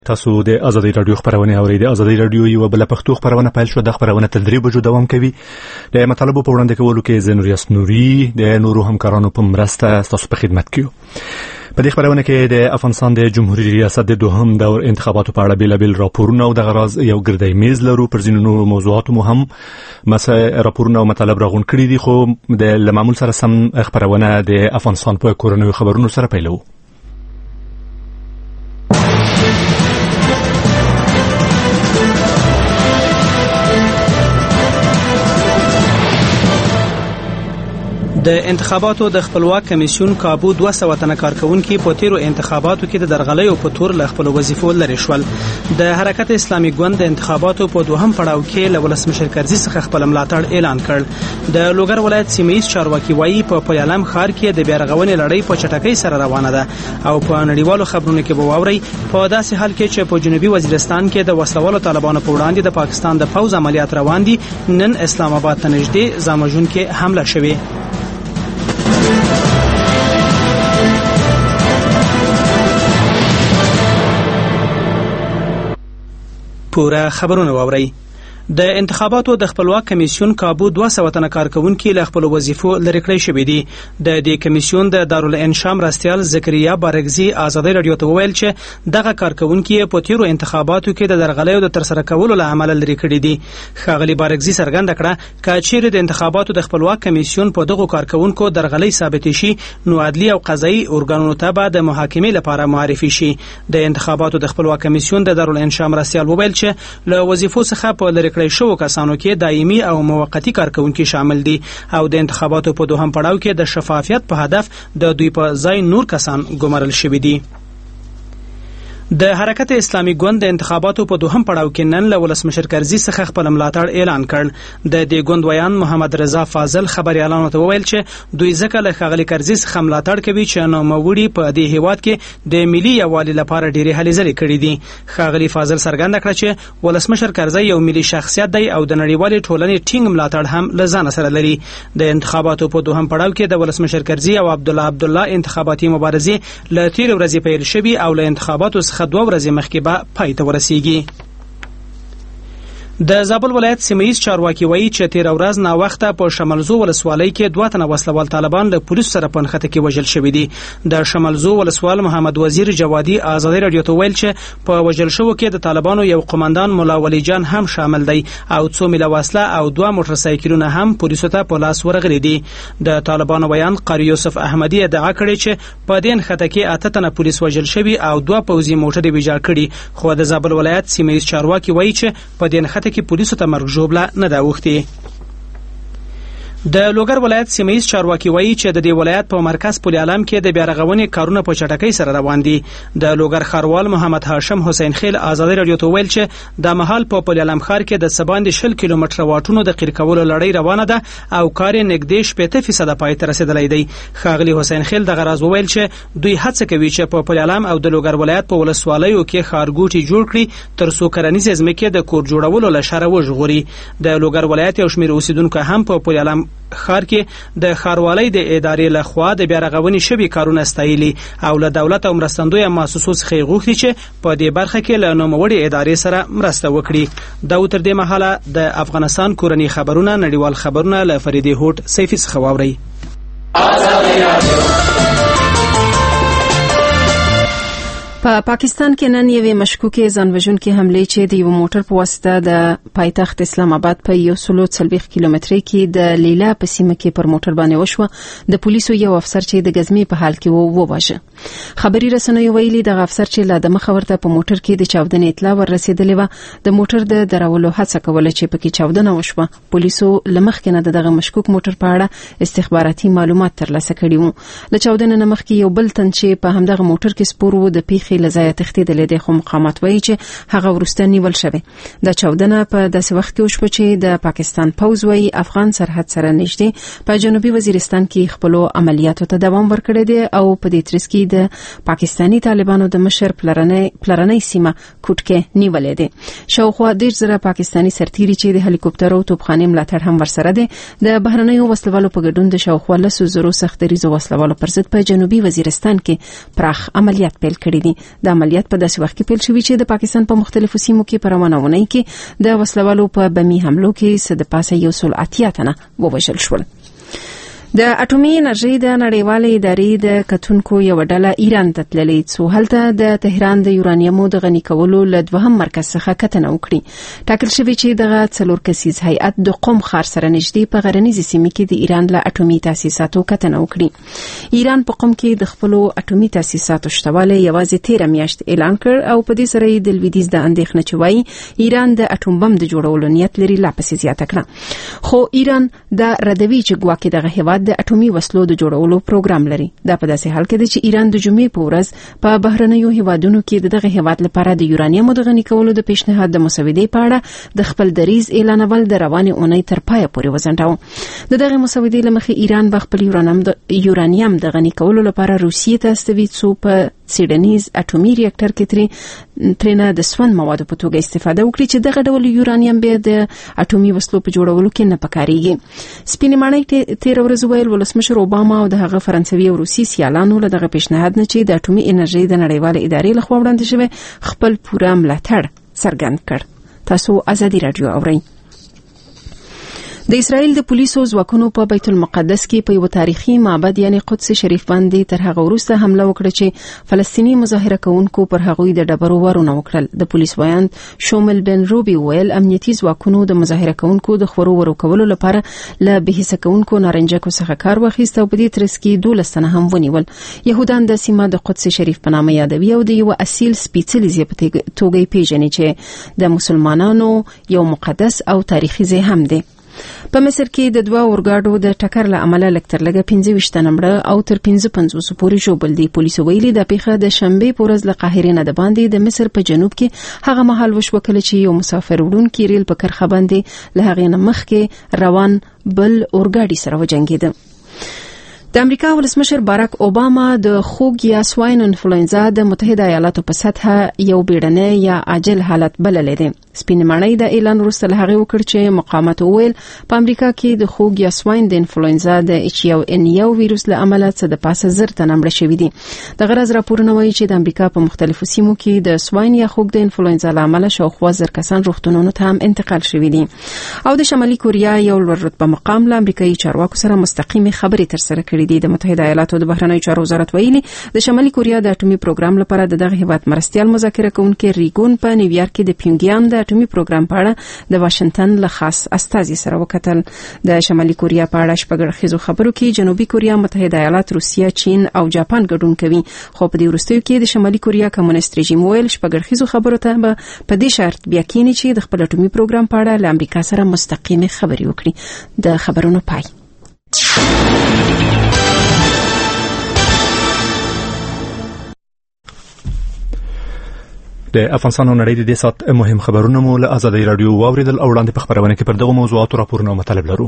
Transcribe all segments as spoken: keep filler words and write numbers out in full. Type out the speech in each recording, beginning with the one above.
تاسو د ازادي رادیو خبرونه اورئ. د ازادي رادیو یو بل پښتو خبرونه پیل شو. د خبرونه تر درې بجو دوام کوي. د مطالبه په وړاندې کولو کې زنوریاس نوري د نورو همکارانو په مرسته تاسو په خدمت کې یو. په دې خبرونه کې د افغانستان د جمهوریت ریاست د دوهم دور انتخاباتو په اړه بیلابل راپورونه او د غراض یو ګردی میز لرو. پر ځینو نورو موضوعاتو مو هم مسایل راپورونه او مطالب راغون کړي دي، خو د معمول سره سم خبرونه د افغانستان په کورنیو خبرونو سره پیلو. د انتخاباتو د خپلواک کمیسیون کابو دوه سوه تنه کارکونکي په تیرو انتخاباتو کې د درغلیو په تور له خپل وظیفو لرې شول. د حرکت اسلامي ګوند د انتخاباتو په دوهم پړاو کې له ولسمشر کرزي څخه خپل ملاتړ اعلان کړ. د لوګر ولایت سیمه ییز چارواکي وایي په پیالم ښار کې د بیارغونې لړۍ په چټکۍ سره روانه ده او په نړیوالو خبرونو کې به واوري په داسې حال کې چې په جنوبي وزیرستان کې د وسلوالو طالبانو په وړاندې د پاکستان د پوځ عملیات روان دي. نن اسلام آباد ته نږدې زامجون کې حمله شوې. پورا خبرونه واورئ. د انتخاباتو د خپلواک کمیسیون کابو دوه سوه تنه کارکونکي له خپل وظیفو لرې کړی شوي دي. د دې کمیسیون د دارالانشا مرستیال زکریا بارګزي ازادي رادیو ته وویل چې دغه کارکونکي په تیرو انتخاباتو کې د درغلیو د ترسره کولو له امله لرې کړي دي. ښاغلي بارګزي څرګنده کړه چې چیرې د انتخاباتو د خپلواک کمیسیون په دغو کارکونکو درغلۍ ثابت شي نو عدلي او قضایي ارګانونو ته به د محاکمې لپاره معرفي شي. د انتخاباتو د خپلواک کمیسیون د دارالانشا مرستیال وویل چې له وظیفو څخه په لرې شو کسانو کې دایمي او موقتی کارکونکي شامل دي او د انتخاباتو په دوهم پړاو کې د شفافیت په هدف د دوی په ځای نور کسان ګمارل شوي دي. د حرکت اسلامي ګوند د انتخاباتو په دوهم پړاو کې نن له ولسمشر کرزي څخه خپل ملاتړ اعلان کړ. د دې ګوند ویان محمد رضا فاضل خبريالانو ته وویل چې دوی ځکه له ښاغلي کرزي څخه ملاتړ کوي چې نوموړي په دې هیواد کې د ملي یووالي لپاره ډېرې هلې ځلې کړې دي. ښاغلي فاضل څرګنده کړه چې ولسمشر کرزي یو ملي شخصیت دی او د نړیوالې ټولنې ټینګ ملاتړ هم له ځانه سره لري. د انتخاباتو په دوهم پړاو کې د ولسمشر کرزي او عبد الله عبد الله انتخاباتي مبارزې له تیر ورځې پیل شوي او له انتخاباتو څخه دوه ورځې مخکې به پای ته ورسیږي. د زابل ولایت سیمه ییز چارواکي وایي چې تیر ورځ نا وخته په شمالزو ولسوالۍ کې دوه تنه وسلوال طالبان له پولیسو سره په نښته کې وژل شوي دي. د شمالزو ولسوال محمد وزیر جوادي ازادي رادیو ته ویل چې په وژل شوو کې د طالبانو یو قومندان مولا ولی جان هم شامل دی او څو میله وسله او دوه موټر سایکلونه هم پولیسو ته په لاس ورغلي دي. د طالبانو بیان قاری یوسف احمدی ادعا کړې چې په دې نښته کې اته تنه پولیس وژل شوي او دوه پوځي موټرې ویجاړ کړي، خو د زابل ولایت سیمه ییز چارواکي وایي چې په دې نښته کې پولیسو ته مرګ ژوبله نه ده اوښتې. د لوګر ولایت سیمه ییز چارواکي وایي چې د دې ولایت په مرکز پل عالم کې د بیارغونې کارونه په چټکۍ سره روان دي. د لوګر ښاروال محمد هاشم حسین خیل ازادي رادیو ته ویل چې د مهال په پل عالم ښار کې د سباندې شل کیلومتره واټونو د قیر کولو لړۍ روانه ده او کار یې نږدې شپېته فیصده پای ته رسېدلی دی. ښاغلي حسین خیل دغه راز وویل چې دوی هڅه کوي چې په پل عالم او د لوګر ولایت په ولسوالیو کې ښارګوټي جوړ کړي تر څو کرنیزې ځمکې د کور جوړولو له شره وژغوري. د لوګر ولایت یو شمېر اوسیدونکو هم په پل عالم ښار کې د ښاروالۍ د ادارې لخوا د بیارغونې شوي کارونه ستایلي او له دولت او مرستندویه مؤسسو څخه یې غوښتي چې په دې برخه کې له نوموړې ادارې سره مرسته وکړي. دا تر دې مهاله د افغانستان کورني خبرونه نړیوال خبرونه له فریدې هوټ سیفي څخه واورئ. په پا پاکستان کې نن یوې مشکوکې ځانوژونکې حملې چې د یو موټر په واسطه د پایتخت اسلام آباد په یو سلو څلوېښت کیلومترۍ کې د لیلا په سیمه کې پر موټر باندې وشوه. د پولیسو یو افسر چې د ګزمې په حال کې وو وواژه. خبري رسنیو ویلي دغه افسر چې لا د مخه ورته په موټر کې د چاودنې اطلاع ورسېدلې وه د موټر د درولو هڅه کوله چې پکې چاودنه وشوه. پولیسو له مخکې نه دغه مشکوک موټر په اړه استخباراتي معلومات ترلاسه کړي وو. له چاودنې نه مخکې یو بل تن چې په همدغه موټر کې سپور وو د پیښې له ځایه تښتېدلی دی، خو مقامات وایي چې هغه وروسته نیول شوی. دا چاودنه په داسې وخت کې وشوه چې د پاکستان پوځ وایي افغان سرحد سره نږدې په جنوبي وزیرستان کې خپلو عملیاتو ته دوام ورکړی دی او په دې ترڅ کې د پاکستاني طالبانو د مشر پلرنۍ سیمه کوټ کې نیولې دی. شاوخوا دېرش زره پاکستاني سرتیري چې د هلیکوپټر او توپخانې ملاتړ هم ورسره دی د بهرنیو وسلوالو په ګډون د شاوخوا لسو زرو سختدریزو وسلوالو پر ضد په جنوبي وزیرستان کې پراخ عملیات پیل کړي دي. د عملیات په داسې وخت کې پیل شوی چې د پاکستان په مختلفو سیمو کې په روانه ونې کې د وسلوالو په بمي حملو کې څه د پاسه یو سل اتیا تنه ووژل شول. د اټومي انرژي د نړیوالې ادارې د کتونکو یو ډله ایران ته تللې څو هلته د تهران د یورانیمو د غني کولو ل دوهم مرکز څخه کتنه وکړي. ټاکل شوی چې دغه څلور کسیز هیئت د قم ښار سره نږدې په غرنیزه سیمه کې د ایران له اټومي تاسیساتو کتنه وکړي. ایران په قم کې د خپل اټومي تاسیساتو شتواله یوازې تیره میاشت اعلان کړ او په دې سره د لویدیز د اندېښنه چوي ایران د اټوم بم د جوړولو نیت لري لا پسې زیاته کړه. خو ایران د ردوی چې ګواکې دغه هیواد د اټومي وسلو د جوړولو پروګرام لري. دا په داسې حال کې دی چې ایران د جمعې په ورځ په بهرنیو هیوادونو کې دغه هیواد لپاره د یورانیمو د غني کولو د پیشنهاد د مسودې په اړه د خپل دریز اعلانول د روانې اونۍ تر پایه پورې وزنډاو. د دغه مسودې لمخې ایران به خپل یورانیم د یورانیم د غني کولو لپاره روسیې ته استوي څو په سیډنیز اټومي ریاکټر کې ترې ترنه د سون موادو په توګه استفاده وکړي چې دغه ډول یورانیم به د اټومي وسلو په جوړولو کې نه پکاريږي. سپینمانۍ تیر ورځ ویل ولسمشر اوباما او دغه فرانسوي او روسي سیالانو له دغه پیشنهاد نه چې د اټومي انرژي د نړیوالې ادارې لخوا وړاندې شوی خپل پوره ملاتړ څرګند کړ. تاسو ازادي رادیو اورئ. د اسرائیل د پولیسو ځواکونو په بیت المقدس کې په یو تاریخي معبد یعنی قدس شریف باندې تر هغه وروسته حمله وکړه چې فلسطینی مظاهره کوونکو پر هغوی د ډبرو وارونه وکړل. د پولیس وایند شومل بن روبي ویل امنیتي ځواکونو د مظاهره کوونکو د خورو ورو کولو لپاره له بهیسه کوونکو نارنجکو څخه کار واخیست او په دې ترڅ کې دولس تنه هم ونیول. يهودان د سیمه د قدس شریف په نامه یادوي او د یو اصیل سپیڅلي ځای په توګه پیژني چې د مسلمانانو یو مقدس او تاریخي ځای هم دی. په مصر کې د دوه اورګاډو د ټکر له امله لکتر لګه پنځه ویشت نمبر او تر پنځه پنځوس پورې ژوبل دي. پولیسو ویلي د پیښه د شنبه په ورځ له قاهرې نه د باندې د مصر په جنوب کې هغه مهال وشو کله چې یو مسافر وړونکی ریل په کرخه باندې له هغې نه مخکې روان بل اورګاډي سره وجنګېده. د امریکا ولسمشر باراک اوباما د خوګ یا سواین انفلوئنزا د متحده ایالاتو په سطح یو بیړنی یا عاجل حالت بللی دی. سپینمانۍ د اعلان وروسته له هغې وکړ چې مقامات وویل په امریکا کې د خوګ یا سواین د انفلوئنزا د اچ یو ان یو ویروس له امله څه د پاسه زر تنه مړه شوي دي. د غرض راپورونه وایي چې د امریکا په مختلفو سیمو کې د سواین یا خوګ د انفلوئنزا له امله شاوخوا زر کسان روغتونونو ته هم انتقال شوي دي. او د شمالي کوریا یو لوړ رتبه مقام له امریکایي چارواکو سره مستقیمې خبرې ترسره کړې دي. د متحده ایالاتو د بهرنیو چارو وزارت ویلي د شمالي کوریا د اټومي پروګرام لپاره د دغه هیواد مرستيال مذاکره کوونکي ریګون په نیویارک کې د پیونګیان د اټومي پروګرام په اړه د واشنگټن له خاص استازي سره وکتل. د شمالي کوریا په اړه شپږړخیزو خبرو کې جنوبي کوریا، متحده ایالات، روسیا، چین او جاپان ګډون کوي. خو په دې وروستیو کې د شمالي کوریا کمونیست رژیم ویل شپږړخیزو خبرو ته په دې شرط بیا کېني چې د خپل اټومي پروګرام په اړه له امریکا سره مستقیمه خبرې وکړي. د خبرونو پای. د افغانستان او نړۍ د دې سات مهم خبرونه مو له ازادي رادیو واوریدل او وړاندې په خبرونه کې پر دغه موضوعات او راپورونه مطلب لرو.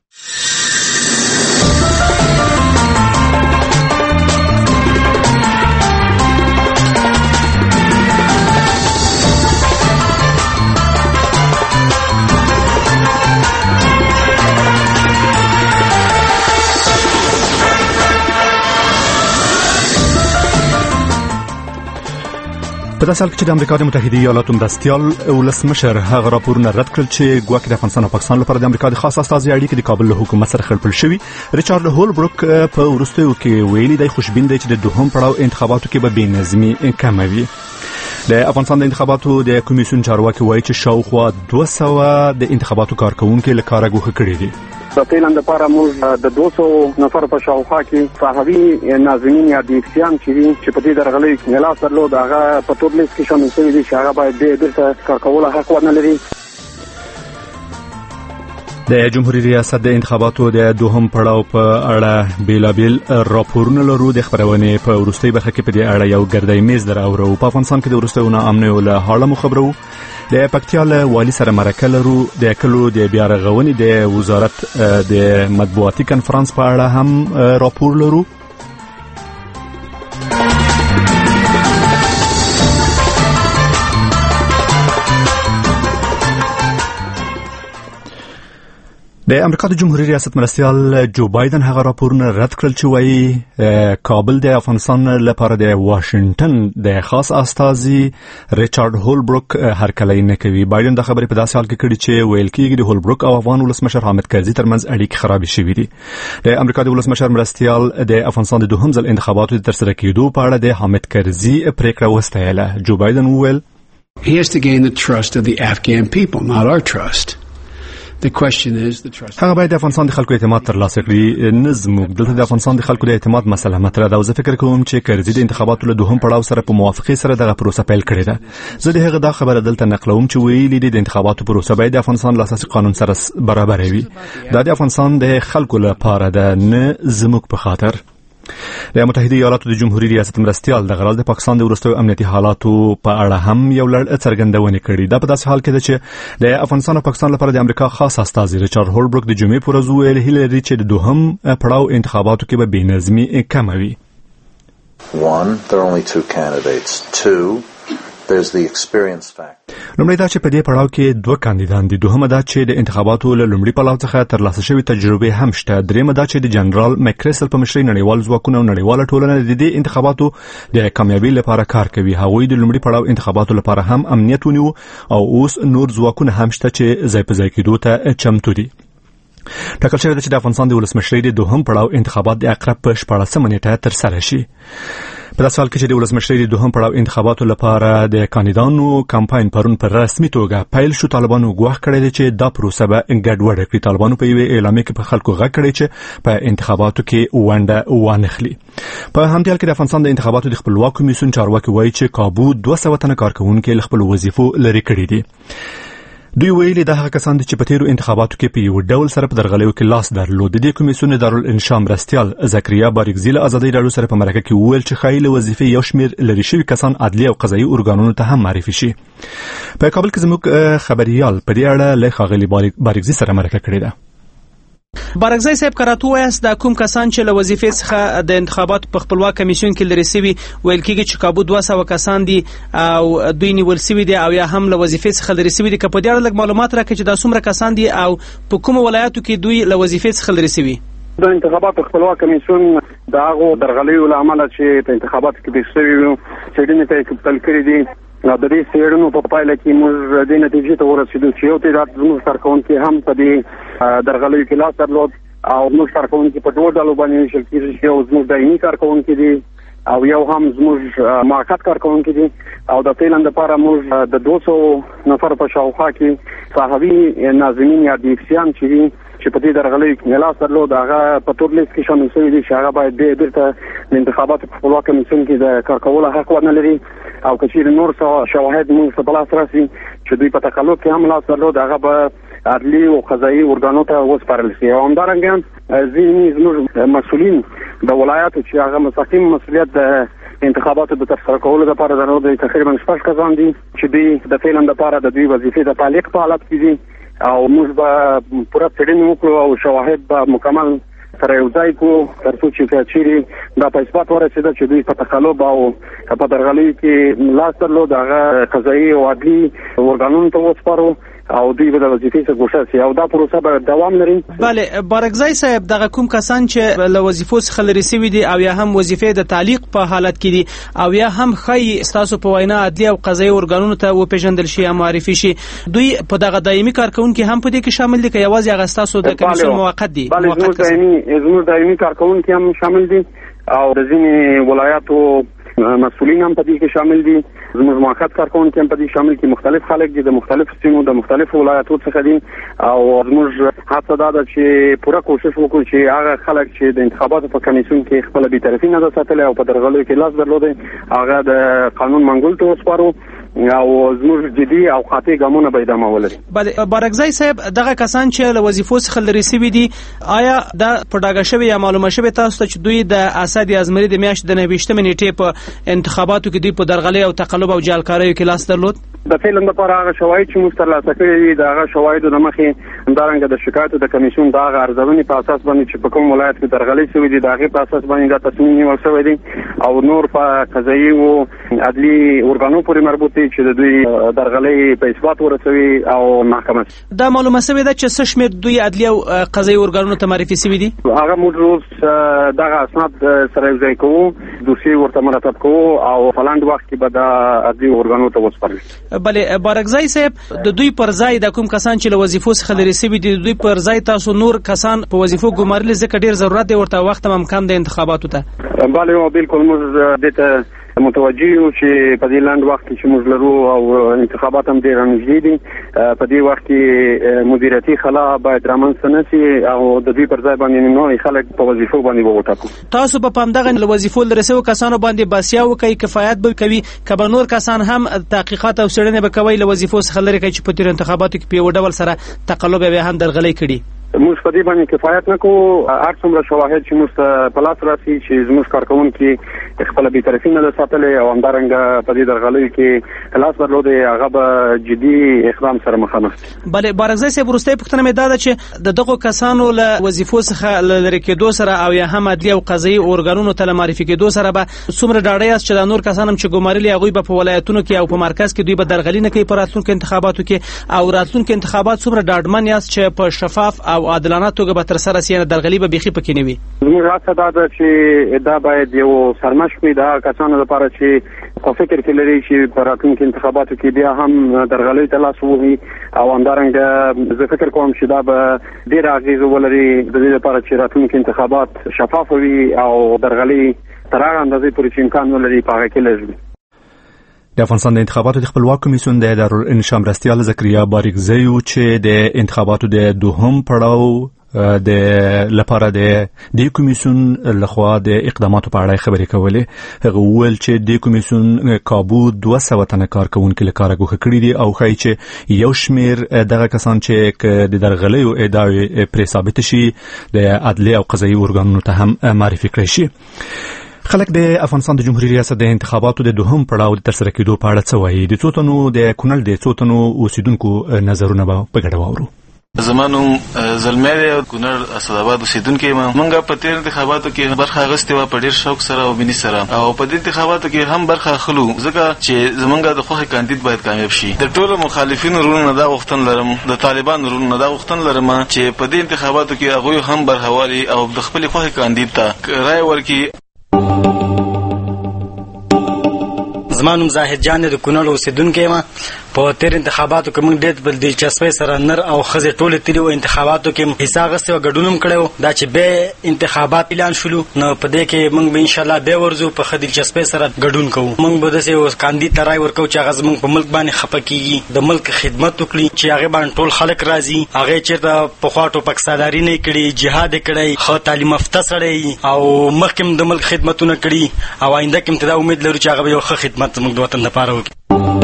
په داسې حال کې چې د امریکا د متحده ایالاتو مرستیال ولسمشر هغه راپورونه رد کړل چې ګواکې د افغانستان او پاکستان لپاره د امریکا د خاص استازي اړیکې د کابل له حکومت سره خلپل شوي. ریچارډ هولبروک په وروستیو کې ویلي دی خوشبین دی چې د دوهم پړاو انتخاباتو کې به بې نظمي کمه وي. د افغانستان د انتخاباتو د کمیسیون چارواکي وایي چې شاوخوا دوه سوه د انتخاباتو کارکونکو له کاره ګوښه کړي دي. د فعلا لپاره موږ د دوه سوه نفر په شاوخوا کې صحافي ناظرین یا دیکسیان چې په دې درغلي ملاس درلود هغه په ټول لیست کې شامل شوي دي چې هغه باید د بیرته کار کولو حق ونه لري. د جمهوریت ریاست د انتخاباتو د دوهم پړاو په اړه بیلابیل راپورونه لرو. د خبرونه په وروستي برخه کې په دې اړه یو ګردی میز دراورو. په افغانستان کې د وروستیو ناامنیو له حاله خبرو. د پکتیا له والی سره مرکه لرو. د کلو د بیا رغونې د وزارت د مطبوعاتي کنفرانس په اړه هم راپور لرو. د امریکا د جمهوریت ریاست مرستیال جو بایدن هغه راپورونه رد کړل چې وايي کابل د افغانستان لپاره د واشنگټن د خاص استازي ریچارډ هولبروک هرکلی نه کوي. بایدن د خبرې په داسې حال کې کړي چې ویل کېږي د هولبروک او افغان ولسمشر حامد کرزي ترمنځ اړیکې خرابې شوې دي. د امریکا د ولسمشر مرستیال د افغانستان د دوهم ځل انتخاباتو د ترسره کېدو په اړه د حامد کرزي پریکړه وستایله. جو بایدن وویل He has to gain the trust of the Afghan people, not our trust. The question is the trust. هغه باید د افغانستان د خلکو اعتماد ترلاسه کړي. نه زموږ دلته د افغانستان د خلکو د اعتماد مسله مطرح ده او زه فکر کوم چې کرزي د انتخاباتو له دوهم پړاو سره په موافقه سره دغه پروسه پیل کړې ده. زه د هغه دا خبره دلته نقلوم چې ویلي دي د انتخاباتو پروسه باید د افغانستان له اساسي قانون سره برابر وي. دا د افغانستان د خلکو لپاره ده، نه زموږ په خاطر. د متحده ایالاتو د جمهوریت ریاست مرستیال د غرض د پاکستان د وروستیو امنیتي حالاتو په اړه هم یو لړ څرګندونې کړې. دا په داسې حال کې ده چې د افغانستان او پاکستان لپاره د امریکا خاص استازي ریچارډ هولبروک د جمعې پر ورځ ویل هیله لري چې د دوهم پړاو انتخاباتو کې به بېنظمي کمه وي. One, there are only two candidates. Two, there's the experience factor. لومړی دا چې په دې پړاو کې دوه کاندیدان دي. دوهمه دا چې د انتخاباتو له لومړي پړاو څخه ترلاسه شوی تجربه هم شته. دریمه دا چې د جنرال مکریسل په مشرۍ نړیوال ځواکونه او نړیواله ټولنه د دې انتخاباتو د کامیابی لپاره کار کوي. هغوی د لومړي پړاو انتخاباتو لپاره هم امنیت ونیو او اوس نور ځواکونه هم شته چې ځای په ځای کېدو ته چمتو دي. ټاکل شوی ده چې د افغانستان د ولسمشرۍ د دوهم پړاو انتخابات د اقرب په شپاړسمه نیټه ترسره شي. په داسې حال کې چې د ولسمشرۍ د دوهم پړاو انتخاباتو لپاره د کاندیدانو کمپاین پرون پر رسمي توګه پیل شو، طالبانو ګواښ کړی دی چې دا پروسه به ګډوډه کړي. طالبانو په یوې اعلامیه کې په خلکو غږ کړی چې په انتخاباتو کې ونډه وانخلي. په همدې حال کې د افغانستان د انتخاباتو د خپلواک کمیسیون چارواکي وایي چې کابو دوه سوه تنه کارکوونکي له خپلو وظیفو لرې کړي دي. دوی ویلي دا هغه کسان دي چې په تیرو انتخاباتو کې په یو ډول سره په درغلیو کې لاس درلود. د دې کمیسیون دارالانشا مرستیال زکریا باریکزي له ازادۍ راډیو سره په مرکه کې وویل چې ښایي له وظیفې یو شمېر لرې شوي کسان عدلي او قضایي ارګانونو ته هم معرفي شي. په کابل کې زموږ خبريال په دې اړه له ښاغلي باریکزي سره مرکه کړې ده. بارکزی صاحب کراتو وایست د کوم کسان چې له وظیفې څخه د انتخاباتو په خپلواک کمیسیون کې لري سوي ویل کېږي چې کابو دوه سوه کسان دي او دوی نیول سوي دي او یا هم له وظیفې څخه لري سوي دي. که په دې اړه لږ معلومات راکړي چې دا څومره کسان دي او په کومو ولایاتو کې دوی له وظیفې څخه لري سوي؟ د انتخاباتو خپلواک کمیسیون د هغو درغلیو له امله چې په انتخاباتو کې پېښ شوي وو څېړنې ته یې کتل کړي دي. د دې څېړنو په پایله کې موږ دې نتیجې ته ورسېدو چې یو تعداد زموږ کارکوونکي هم په دې درغلیو کې لاس درلود او موږ کارکوونکي په دوه ډلو باندې ویشل کېږي چې یو زموږ دایمي کارکوونکي دي او یو هم زموږ موقت کارکوونکي دي. او د فعلا لپاره موږ د دوه سوه نفر په شاوخوا کې صحافي ناظمین یا دیفسیان چې دي چې په دې درغلیو کې لاس درلود هغه په تور لیست کې شامل شوي دي چې هغه باید بیرته د انتخاباتو په خپلواک کمیسیون کې د کار کولو حق ونه لري. او که چیرې نور څه شواهد موږ ته په لاس راسي چې دوی په تقلب کې هم لاس درلود هغه به عدلي او قضایي ارګانو ته وسپارل شي. او همدارنګه ځینې زموږ مسؤلین د ولایاتو چې هغه مستقیم مسؤلیت د انتخاباتو د ترسره کولو لپاره درلود دي تقریبا شپږ کسان دي چې دوی د فعلا لپاره د دوی وظیفې د تعلیق په حالت کې دي او موږ به پوره څېړنې وکړو او شواهد به مکمل سره یو ځای کو تر څو چې چیرې دا په اثبات ورسېده چې دوی په تقلب او په درغلیو کې لاس درلود هغه قضایي او عدلي ارګانونو ته وسپارو او دوی به د وظیفې څخه ګوښه شي او دا پروسه به دوام لري. بله بارکزی صاحب دغه کوم کسان چې له وظیفو څخه لرې سوي دي او یا هم وظیفې د تعلیق په حالت کې دي او یا هم ښایي ستاسو په وینا عدلي او قضایي ارګانونو ته وپېژندل شي یا معرفي شي دوی په دغه دایمي کارکوونکي هم په دې کې شامل دي که یوازې هغه ستاسو د کمیسیون موقت دي؟ بله زموږ دایمي کارکوونکي هم شامل دي او د ځینې ولایاتو مسؤلین هم په دې کې شامل دي. زموږ موقت کارکوونکي هم په دې شامل دي. مختلف خلک دي د مختلفو سیمو د مختلفو ولایاتو څخه دي او زموږ هڅه دا ده چې پوره کوشش وکړو چې هغه خلک چې د انتخاباتو په کمیسیون کې خپله بېطرفي نه ده ساتلې او په درغلیو کې لاس درلودی هغه د قانون منګولو ته وسپارو او زموږ جدي او قاطع ګامونه به ادامه ولري. بله بارکزی صاحب دغه کسان چې له وظیفو څخه لرې سوي دي آیا دا په ډاګه شوې یا معلومه شوې تاسو ته چې دوی د اسد ازمري د میاشتې د نهه ویشتمې نیټې په انتخاباتو کې دوی په درغلۍ او تقلب او جعلکاریو کې لاس درلود؟ د فعلا لپاره هغه شواهد چې موږ ترلاسه کړي دي د هغه شواهدو د مخې همدارنګه د شکایتو د کمیسیون د هغه ارزونې په اساس باندې چې په کوم ولایت کې درغلۍ شوې دي د هغې په اساس باندې دا تصمیم نیول شوی دی او نور په قضایي او عدلي ارګانو پورې مربوط دي چې د دوی درغلۍ په اثبات ورسوي او محکمه دا معلومه شوې ده چې څه شمېر دوی عدلي او قضایي ارګانونو ته معرفي شوي دي. هغه موږ اوس دغه اسناد سره یوځای کوو، دوسیې ورته مرتب کوو او په لاندې وخت کې به دا عدلي ارګانو ته وسپارل. بلې بارکزی صاحب د دوی پر ځای د کوم کسان چې له وظیفو څخه لرې شوي دي د دوی پر ځای تاسو نور کسان په وظیفو ګمارلي ځکه ډېر ضرورت دی ورته وخت هم کم د انتخاباتو ته. بله بالکل موږ دې ته متوجه یو چې په دې لاند وخت کې چې موږ لرو او انتخابات هم ډېر نږدې دي، په دې وخت کې مدیریتي خلا باید رامنځته نه شي او د دوی پر ځای باندې نوي خلک په وظیفو باندې وټاکو. تاسو په همدغه له وظیفو لرې شویو کسانو باندې باسیا وکړئ، کفایت به کوي که به نور کسان هم تحقیقات او څېړنې به کوئ له وظیفو څخه لرې کړئ چې په تېرو انتخاباتو کې په یو ډول سره تقلب بیا هم درغلۍ کړي. موږ په دې باندې کفایت نه کوو. هر څومره شواهد چې موږ ته په لاس راسي چې زموږ کارکوونکي خپله بېطرفي نه ده ساتلې او همدارنګه په دې درغلیو کې لاس درلودی هغه به جدي اقدام سره مخامخ. بلې بارکزی صاحب وروستۍ پوښتنه مې دا ده چې د دغو کسانو له وظیفو څخه له لرې کېدو سره او یا هم عدلي او قضایي ارګانونو ته له معرفي کېدو سره به څومره ډاډه یاست چې دا نور کسان هم چې ګمارلي هغوی به په ولایتونو کې او په مرکز کې دوی به درغلي نه کوي په راتلونکو انتخاباتو کې او راتلونکو انتخابات څومره ډاډمن یاست چې په شفاف او عادلانه توګه به تر سره سي، درغلي به بیخي پکې نه وي؟ زموږ هڅه دا ده چې دا باید یو سرمشق وي د کسانو لپاره چې په فکر کې لري چې په راتلونکو انتخاباتو کې بیا هم درغلۍ ته لاس ووهي او همدارنګه زه فکر کوم چې دا به ډېره اغېزه ولري د دې لپاره چې راتلونکي انتخابات شفاف وي او درغلۍ تر هغه اندازې پورې چې امکان ولري په هغه کې لږ وي. د افغانستان د انتخاباتو د خپلواک کمیسیون د دارالانشا مرستیال زکریا بارکزی چې د انتخاباتو د دوهم پړاو د لپاره د دې کمیسیون لخوا د اقداماتو په اړه خبرې کولې. هغه وویل چې د کمیسیون کابو دوه سوه تنه کارکوونکي له کاره ګوښه کړي دي او ښایي چې یو شمېر دغه کسان چې د درغلیو ادعاوې پرې ثابته شي د عدلي او قضایي ارګانونو ته هم معرفي کړی شي. خلک د افغانستان د جمهوریت ریاست د انتخاباتو د دوهم پړاو د ترسره کېدو په اړه څه وایي؟ د څو تنو د کونړ د څو تنو اوسیدونکو نظرونه به په ګډه واورو. زمانو زلمی دی او کونړ اسداباد اوسیدونکی یم. موږ په تېر انتخاباتو کې برخه اخیستې وه په ډېر شوق سره او مینې سره او په دې انتخاباتو کې هم برخه اخلو ځکه چې زموږ د خوښې کاندید باید کامیاب شي. د ټولو مخالفینو وروڼو نه دا غوښتنه لرم، د طالبانو وروڼو نه دا غوښتنه لرم چې په دې انتخاباتو کې هغوی هم برخه والي او د خپلې خوښې کاندید ته رایه ورکړي. زما نوم زاهد جان د کونړ اوسیدونکی یم. په تیر انتخاباتو کې موږ ډېر په دلچسپۍ سره نر او ښځې ټولې تللي وو. انتخاباتو کې حصه اخیستې وه، ګډون هم کړی و. دا چې بیا انتخابات اعلان شولو نو په دې کې موږ به انشاءالله بیا ورځو، په ښه دلچسپۍ سره ګډون کوو. موږ به داسې یو کاندید ته رایې ورکوو چې هغه زموږ په ملک باندې خفه کېږي، د ملک خدمت وکړي، چې هغې باندې ټول خلک راځي. هغې چېرته پخوا ټوپکسالاري نه یې کړې، جهاد یې کړی، ښه تعلیم یافته سړی او مخکې هم د ملک خدمتونه کړي او آینده کې هم ته دا امید لرو چې هغه به یو ښه خدمت زموږ د وطن لپاره وکړي.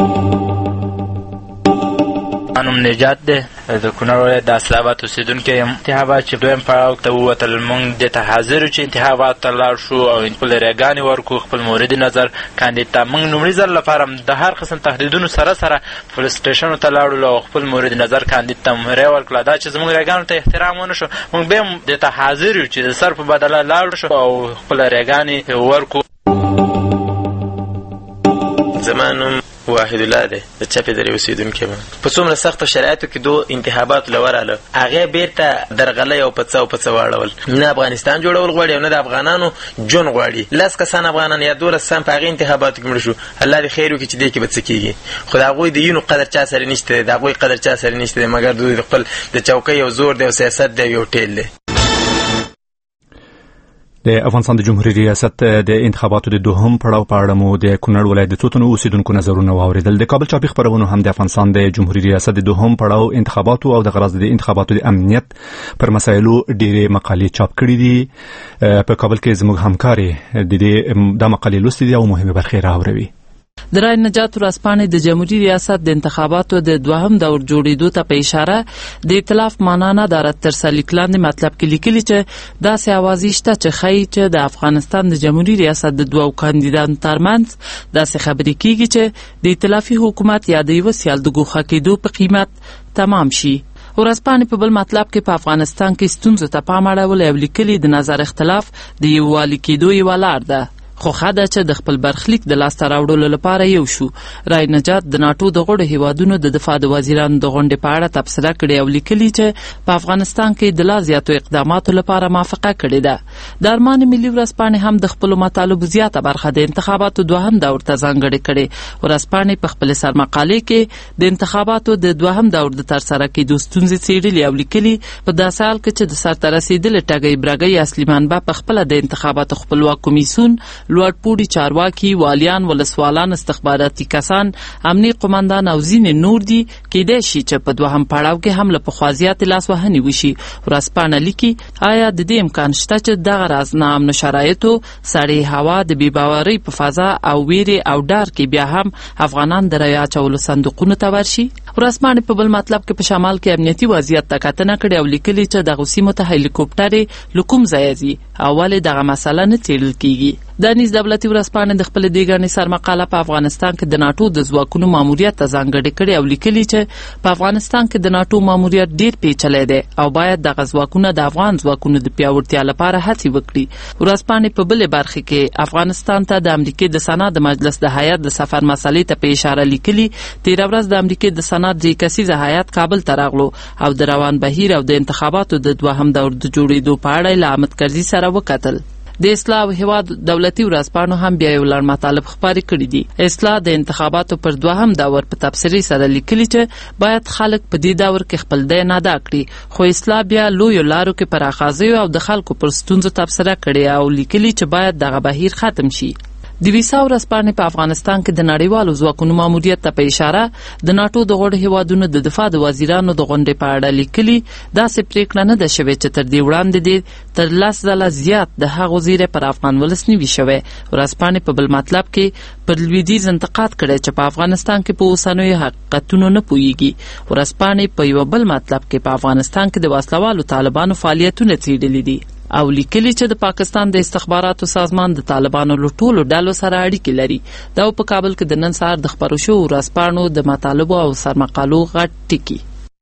انم نجات ده د کونړ ولایت د اسلامات اوسیدونکی یم. انتخابات چې دویم پړاو ته ووتل موږ دې ته حاضر یو چې انتخاباتو ته لاړ شو او خپل رایګانې ورکړو، خپل مورد نظر کاندید ته. موږ لومړي ځل لپاره د هر قسم تهدیدونو سره سره پولیس سټیشنو ته لاړو او خپل مورد نظر کاندید ته مو رایه ورکړه. دا چې زموږ رایګانو ته احترام ونه شو موږ بیا هم دې ته حاضر یو چې د سر په بدله لاړ شو او خپل رایګانې ورکړو. زما نوم واحد الله دی، د چپې درې اوسیدونکی یم. په څومره سختو شرایطو کې دو انتخاباتو له ورغله هغې بیرته درغلی او پڅه او پڅه واړول. نه افغانستان جوړول غواړي او نه د افغانانو جون غواړي. لس کسان افغانان یا دولس کسان په هغې انتخاباتو کې مړه شو. الله دې خیر وکړي چې دې کې به څه کېږي. خو د هغوی د وینو قدر چا سره نشته دی، د هغوی قدر چا سره نشته دی، مګر دوی د خپل د چوکۍ یو زور دی او سیاست دی یو ټیل دی. د افغانستان د جمهوریت ریاست د انتخاباتو د دوهم پړاو په اړه مو د کونړ ولایت د څو تنو اوسیدونکو نظرونه واورېدل. د کابل چاپي خپرونو هم د افغانستان د جمهوریت ریاست د دوهم پړاو انتخاباتو او د غرض د انتخاباتو د امنیت پر مسایلو ډېرې مقالې چاپ کړي دي. په کابل کې زموږ همکاري د دې د مقالې لوستې دي او مهمه برخې راوړي. د رای نجات ورځپاڼې د جمهوریت ریاست د انتخاباتو د دوهم دور جوړېدو ته په اشاره د ائتلاف معنا نه داره تر سرلیک لاندې مطلب کې لیکلي چې داسې اوازې شته چې ښایي چې د افغانستان د جمهوریت ریاست د دوو کاندیدانو ترمنځ داسې خبرې کیږي چې د ائتلافي حکومت یا د یوه سیال د ګوښه کېدو په قیمت تمام شي. ورځپاڼې په بل مطلب کې په افغانستان کې ستونزو ته پام اړولی او لیکلي د نظر اختلاف د یووالي کېدو یوه لار ده، خو ښه ده چې د خپل برخلیک د لاسته راوړلو لپاره یو شو. رای نجات د ناټو د غړو هیوادونو د دفاع د وزیرانو د غونډې په اړه تبصره کړې او لیکلي چې په افغانستان کې د لا زیاتو اقداماتو لپاره موافقه کړې ده. د ارمان ملي ورځپاڼې هم د خپلو مطالبو زیاته برخه د انتخاباتو دوهم دور ته ځانګړې کړې. ورځپاڼې په خپل سرمقالې کې د انتخاباتو د دوهم دور د ترسره کېدو ستونزې څېړلي او لیکلي په داسې حال کې چې د سرته رسېدلې ټګۍ برګۍ اصلي منبع په خپله د انتخاباتو خپلواک کمیسیون، لوړپوړي چارواکي، والیان، ولسوالان، استخباراتي کسان، امني قومندان او ځینې نور دي، کېدای شي چې په دوهم پړاو کې هم له پخوا زیاتې لاسوهنې وشي. ورځپاڼه لیکي آیا د دې امکان شته چې دغه راز ناامنو شرایطو، سړې هوا، د بې باورۍ په فضا او ویرې او ډار کې بیا هم افغانان د رایې اچولو صندوقونو ته ورشي؟ ورځپاڼې په بل مطلب کې په شمال کې امنیتي وضعیت ته کتنه کړې او لیکلي چې دغو سیمو ته هلیکوپټرې له کوم ځایه ځي او ولې دغه مسله نه څېړل کېږي. د نیز دولتي ورځپاڼې د خپلې دې ګڼې سرمقاله په افغانستان کې د ناټو د ځواکونو ماموریت ته ځانګړې کړې او لیکلي چې په افغانستان کې د ناټو ماموریت ډېر پیچلی دی او باید دغه ځواکونه د افغان ځواکونو د پیاوړتیا لپاره هڅې وکړي. ورځپاڼې په بلې برخه کې افغانستان ته د امریکې د سنا د مجلس د هیات د سفر مسلې ته په اشاره لیکلي تېره ورځ د امریکې د سنا درې کسیزه هیات کابل ته راغلو او د روان بهیر او د انتخاباتو د دوهم دور د جوړېدو په اړه له احمد کرزي سره وکتل. د اصلاح او هیواد دولتي ورځپاڼو هم بیا یو لړ مطالب خپاره کړي دي. اصلاح د انتخاباتو پر دوهم دور په تبصرې سره لیکلي چې باید خلک په دې دور کې خپل دی نه ادا کړي، خو اصلاح بیا لویو لارو کې پر اخاذیو او د خلکو پر ستونزو تبصره کړي او لیکلي چې باید دغه بهیر ختم شي. د ویسا ورځپاڼې په افغانستان کې د نړیوالو ځواکونو ماموریت ته په اشاره د ناټو د غړو هیوادونو د دفاع د وزیرانو د غونډې په اړه لیکلي داسې پریکړه نه ده شوې چې تر دې وړاندې دې تر لس ځله زیات د هغو زیری پر افغان ولس نه وي شوی. ورځپاڼې په بل مطلب کې پر لویدیځ انتقاد کړی چې په افغانستان کې په اوسنیو حقیقتونو نه پوهیږي. ورځپاڼې په یو بل مطلب کې په افغانستان کې د وسلوالو طالبانو فعالیتونه څېړلي دي او لیکلي چې د پاکستان د استخباراتو سازمان د طالبانو له ټولو ډلو سره اړیکې لري. دا په کابل کې د نن سهار د خپرو شوو ورځپاڼو د مطالبو او سرمقالو غټ ټکي.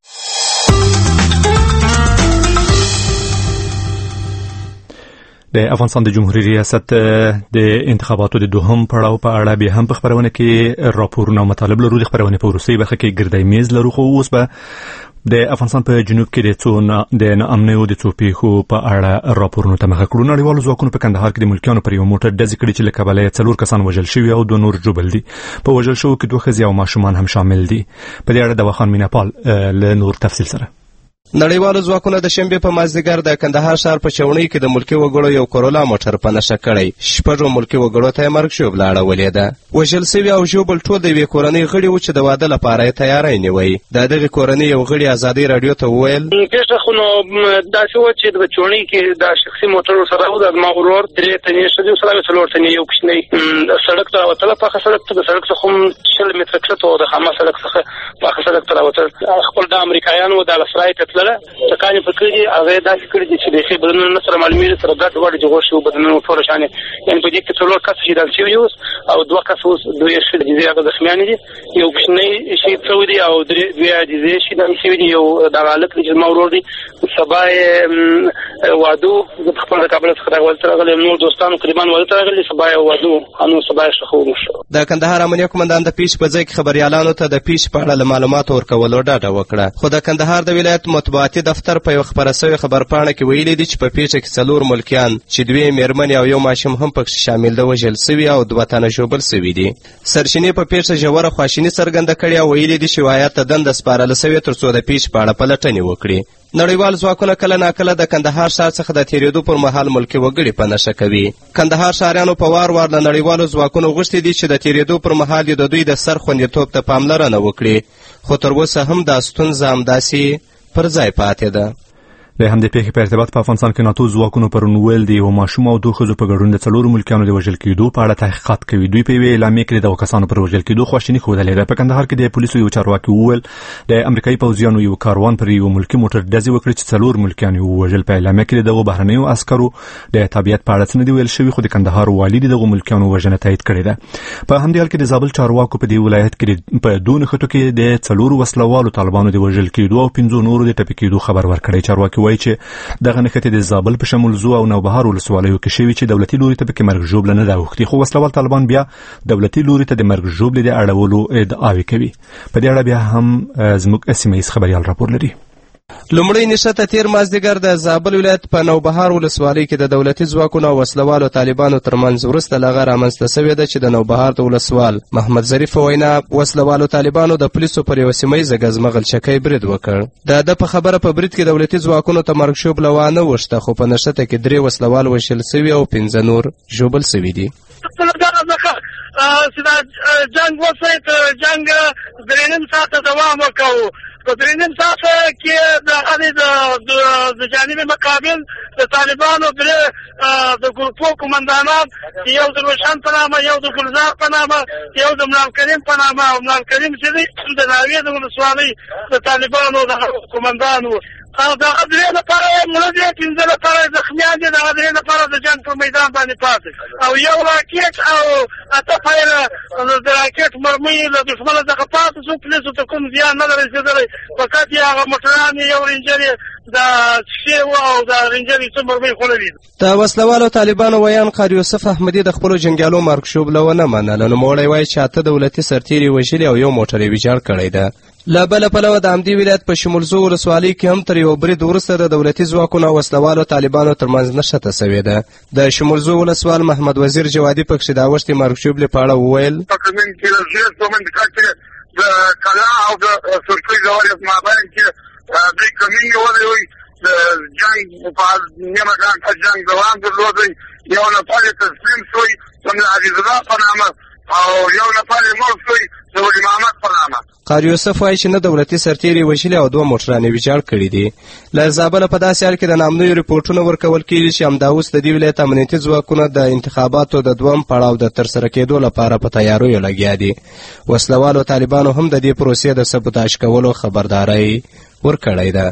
د افغانستان د جمهوریت ریاست د انتخاباتو د دوهم پړاو په اړه به هم په خبرونه کې راپورونه او مطالب لرو. د خبرونه په وروستۍ برخه کې ګردی میز لرو، خو اوس به د افغانستان په جنوب کې د څو د ناامنیو د څو پیښو په اړه راپورونه ته مخه کړو. نړیوالو ځواکونو په کندهار کې د ملکیانو پر یو موټر ډزې کړې چې له کبله یې څلور کسان وژل شوي او دوه نور ژوبل دي. په وژل شوو کې دوه ښځې او ماشومان هم شامل دي. په دې اړه د وخان میناپال له نور تفصیل سره. نړیوالو ځواکونو د شنبې په مازدیګر د کندهار ښار په چوڼۍ کې د ملکي وګړو یو کورولا موټر په نښه کړی. شپږو ملکي وګړو ته یې مرګ ژوبله اړولې ده. وژل سوي او ژوبل ټول د یوې کورنۍ غړي وو چې د واده لپاره یې تیاری نیوی. د دغې کورنۍ یو غړي ازادۍ راډیو ته وویل پیښه خو نو داسې وه چې د چوڼۍ کې دا شخصي موټر ورسره و، د زما ورور درې تنې ښځې ورسره وې، څلور تنې یو کوچنی سړک ته راوتله. پاخه سړک ته د سړک څخه هم شل متره کښته و، د خامه سړک څخه پاخه سړک ته راوتل. خپل د امریکایان و، د لسرای ته تلله، ټکانې په کړي هغه یې داسې کړي دي چې بیخي بدنونه نه سره معلومېږي، سره ګډ وډ جوړ شوي بدنونه ټوله شانې. یعنې په دې کې څلور کسه شهیدان شوي اوس او دوه کسه اوس دوه یې جزې هغه زخمیانې دي. یو کوچنی شهید شوی دی او دوه جزې شهیدان شوي دي. یو دغه هلک دی چې زما ورور دی، سبا یې واده و. زه په خپله د کابل څخه دغه واده ته راغلی یم، نور دوستانو قریبان واده ته راغلي، سبا یې واده و او نو سبا یې ښخ وموږ. د کندهار امنیه قومندان د پیښې په ځای کې خبریالانو ته د پیښې په اړه له معلوماتو ورکولو ډاډه وکړه. خو د کندهار د ولایت مطبوعاتي دفتر په یو خپره سوې خبرپاڼه کې ویلي دي چې په پیښه کې څلور ملکیان چې دوې مېرمنې او یو ماشوم هم پکې شامل ده وژل سوي او دوه تنه ژوبل سوي دي. سرچینې په پیښه ژوره خواشیني څرګنده کړې او ویلي دي چې ولایت ته دنده سپارله سوې تر څو د پیښې په اړه پلټنې وکړي. نړیوال ځواکونه کله ناکله د کندهار ښار څخه د تېرېدو پر مهال ملکي وګړي په نښه کوي. کندهار ښاریانو په وار وار له نړیوالو ځواکونو غوښتي دي چې د تېرېدو پر مهال د دوی د سر خوندیتوب ته پاملرنه وکړي، خو تر اوسه هم دا ستونزه همداسې پر ځای پاتې ده. د همدې پیښې په ارتباط په افغانستان کې ناتو ځواکونو پرون ویل دی او ماشوم او دوه ښځو په ګډون د څلورو ملکیانو د وژل کېدو په اړه تحقیقات کوي. دوی په یوې اعلامیې کې د کسانو پر وژل کېدو خواشیني ښودلې ده. په کندهار کې د پولیسو یو چارواکي وویل د امریکایي پوځیانو یو کاروان پر یو ملکي موټر ډزې وکړې چې څلور ملکیان یې ووژل. په اعلامیه کې دغه بهرنیو عسکرو د تابعیت په اړه څه نه دی ویل شوي، خو د کندهار والي دغه ملکیانو وژنه تایید کړې ده. په همدې حال کې د زابل چارواکو په دې ولایت کې په دوه نښتو کې د څلورو وسلوالو طالبانو د وژل کېدو او پنځو نورو د ټپي کېدو خبر ورکړی. چارواکي وایي چې دغه نښتې د زابل په شمول زو او نوبهار ولسوالیو کې شوي چې دولتي لوري ته پکې مرګ ژوبله نه ده اوښتې، خو وسلوال طالبان بیا دولتي لوري ته د مرګ ژوبلې د اړولو ادعاوې کوي. په دې اړه بیا هم زموږ سیمه ییز خبریال راپور لري. لومړی نښته تیر مازدیګر د زابل ولایت په نوبهار ولسوالۍ کې د دولتي ځواکونو او وسلوالو طالبانو ترمنځ وروسته له هغه رامنځته سوې ده چې د نوبهار د ولسوال محمد ظریف په وینا وسلوالو طالبانو د پولیسو پر یوه سیمه ییزه ګزمغلچکۍ برید وکړ. د ده په خبره په برید کې دولتي ځواکونو ته مرګ ژوبله وانه وشته، خو په نښته کې درې وسلوال وژل سوي او پنځه نور ژوبل سوي دي. جنگ وسایت جنگ درې نیم ساعته دوام وکړو. په درې نیم ساعته کې د هغې د جانب مقابل د طالبانو درې د ګروپو قمندانان، یو د روشن په نامه، یو د ګلزار په نامه، یو د ملال کریم په نامه. او ملال کریم چې دی د ناوې د ولسوالۍ د طالبانو د قمندان و. او د هغه درې لپاره مړه دي، پنځه لپاره زخمیان دي، د هغه درې لپاره د جنګ په میدان باندې پاتې. او یو راکټ او اته پیره د راکټ مرمۍ له دښمنه څخه پاتې شو. پولیسو ته کوم زیان نه ده رسېدلی، فقط یې هغه موټران یو رینجر د شیشه و او د رینجر یې څه مرمۍ خوړلي دي. د وسلوالو طالبانو ویان قاری یوسف احمدي د خپلو جنګیالو مرګ ژوبله ونه منله. نوموړی وایي چې اته دولتي سرتېري وژلي او یو موټر یې ویجاړ کړی ده. له بله پلوه د همدې ولایت په شمولزو ولسوالۍ کې هم تر یو برید وروسته د دولتي ځواکونو او وسلوالو طالبانو ترمنځ نښته سوې ده. د شمولزو ولسوال محمد وزیر جوادي پکښې د اوښتې مرګ ژوبلې په اړه وویل د کلا او د سرکۍ د ولایت مابین کې دوی کمین نیولی وی د جنګ په نیمه ګڼه جنګ دوام درلودی. یو نفر یې تسلیم شوی د عزیز الله په نامه او یو نفر یې مړ شوی د ولی محمد په نامه. قاری یوسف وایي چې نه دولتي سرتېري وژلي او دوه موټران یې ویجاړ کړي دي. له زابله په داسې حال کې د نامنویو رپورټونه ورکول کېږي چې همدا اوس د دې ولایت امنیتي ځواکونه د انتخاباتو د دویم پړاو د ترسره کېدو لپاره په تیاریو لګیا دي. وسلوالو طالبانو هم د دې پروسې د سبوتاژ کولو خبرداری ورکړی ده.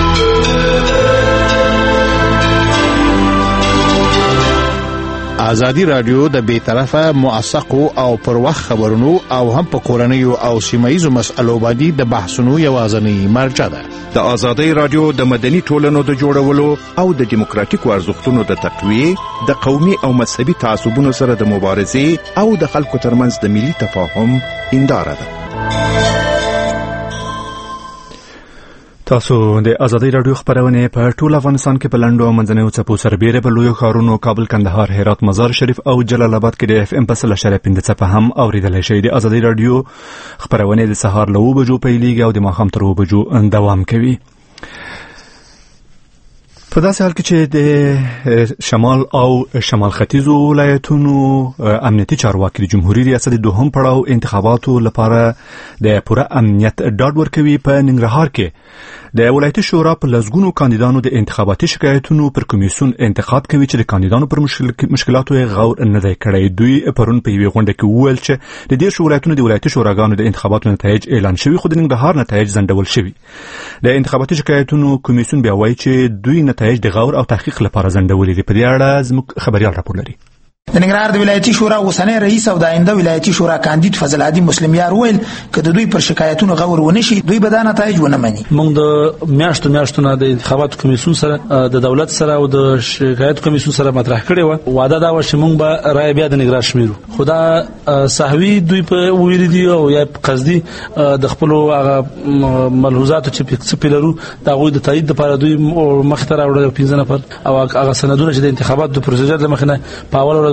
ازادي رادیو د بې طرفه موثقو او پر وخت خبرونو او هم په کورنیو او سیمایي مسألو باندې د بحثونو یوازینی مرجع ده. د ازادي رادیو د مدني ټولنو د جوړولو او د دیموکراتیکو ارزښتونو د تقویې، د قومي او مذهبي تعصبونو سره د مبارزې او د خلکو ترمنځ د ملي تفاهم هنداره ده. تاسو د ازادي رادیو خبرونه په ټول افغانستان کې په لندو او منځنیو څپو سربېره په لویو ښارونو کابل، کندهار، هرات، مزار شریف او جلال آباد کې د اف ام په سل اشاریه پنځه څپه هم اوریدلای شئ. د ازادي رادیو خبرونه د سهار له اوه بجو پیلېږي او د ماښام تر اوه بجو دوام کوي. په داسې حال کې چې د شمال او شمال ختیځو ولایتونو امنیتي چارواکي د جمهوریت ریاست د دوهم پړاو انتخاباتو لپاره د پوره امنیت ډاډ ورکوي. په ننګرهار کې د ولایتي شورا په لسګونو کاندیدانو د انتخاباتي شکایتونو پر کمیسیون انتقاد کوي چې د کاندیدانو پر مشکلاتو غور نه دی کړی. دوی پرون په یوې غونډه کې وویل چې د دېرشو ولایتونو د ولایتي شوراګانو د انتخاباتو نتایج اعلان شوي، خو د ننګرهار نتایج ځنډول شوي. د انتخاباتي شکایتونو کمیسیون بیا وایي چې دوی نتایج د غور او تحقیق لپاره ځنډولې دي. په دې اړه زموږ خبریال راپور لري. د ننګرهار د ولایتي شورا اوسنی رئیس او د آینده ولایتي شورا کاندید فضل عادي مسلمیار ویل که د دوی پر شکایتونو غور ونه شي دوی به دا نتایج ونه مني. موږ د میاشتو میاشتو نه د انتخاباتو کمیسیون سره د دولت سره او د شکایت کمیسیون سره مطرح کړی و. وعده دا و چې موږ به رای بیا د ننګرهار شمیرو، خو دا سهوي دوی په ویل دي او یا قصدي د خپل هغه ملحوظاتو چې څه پیلرو دا غوي د تایید لپاره دوی مخ ته راوړل پنځه نفر او هغه سندونه چې د انتخاباتو د پروسیجر لمخنه په اول ورځ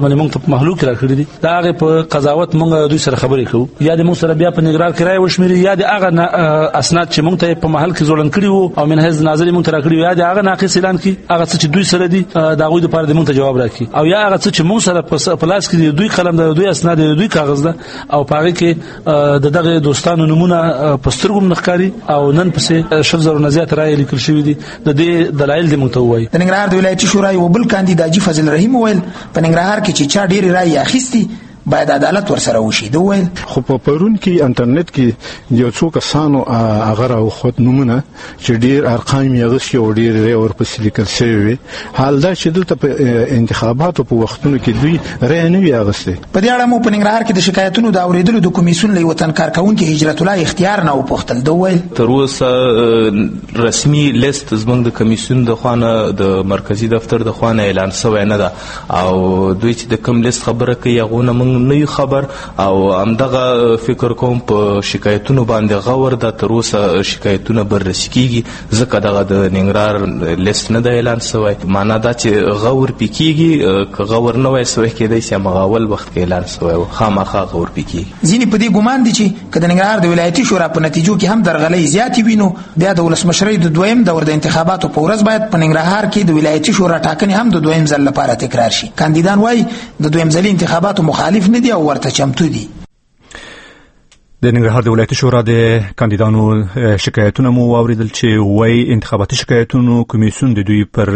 باندې موږ ته محلول کې راکړي دي دا هغه په قضاوت موږ دوی سره خبرې کوو یا د موږ سره بیا په نګران کې راي وشمېري یا د هغه اسناد چې موږ ته په محل کې ځوړن کړي وو او منهج ناظر موږ ته راکړي یا د هغه ناقص اعلان کړي هغه څه چې دوی سره دي دا غوي د پاره د موږ ته جواب راکړي او یا هغه څه چې موږ سره په لاس کې دوی قلم د دوی اسناد د دوی کاغذ ده او پاره کې د دغه دوستانو نمونه پسترګم نخکاری او نن پسې شفزر نزیات راي لیکل شوی دي د دې دلایل د متوي د ننګرهار د ولایتي شورا یو بل کاندید حاجی فضل رحیم ویل په ننګرهار کې چې چا ډېری رائے اخیستي باید عدالت ورسره وشي دوی ویل خو په پرون کې انټرنیټ کې یو څو کسانو هغه راو خود نمونه چې ډیر ارقام یې غوښتي او ډیر یې ورپسې لیکل شوی حال دا چې دلته په انتخاباتو په وختونو کې دوی رای نه وي اغوستي په دې اړه مو په ننګرهار کې د شکایتونو د اوریدلو د کمیسیون له وطن کارکونکو هجرت الله اختیار نه وپوښتل دوی ویل تر اوسه رسمي لیست زموږ د کمیسیون د خوانه د مرکزی دفتر د خوانه اعلان شوی نه ده او دوی چې د کوم لیست خبره کوي هغه نه خبر او همدغه فکر کوم په شکایتونو باندې غور د تر اوسه شکایتونه بررسي کیږي ځکه دغه د ننګرهار لیست نه د اعلان شوی معنا دا چې غور پکېږي که غور نه وای شوی کېدای شي مغاول وخت کې اعلان شوی خامخا غور پکېږي ځینې په دې ګمان دي چې که د ننګرهار د ولایتي شورا په نتیجو کې هم درغلۍ زیاتې وي نو بیا د ولسمشرۍ د دویم دور د انتخاباتو په ورځ باید په ننګرهار کې د ولایتي شورا ټاکنې هم د دویم ځل لپاره تکرار شي کاندیدان وایي د دویم ځلي انتخاباتو مخالف نه دي او ورته چمتو دي د ننګرهار د ولایتي شورا د کاندیدانو شکایتونه مو واوریدل چې وای انتخاباتي شکایتونو کمیسیون د دوی پر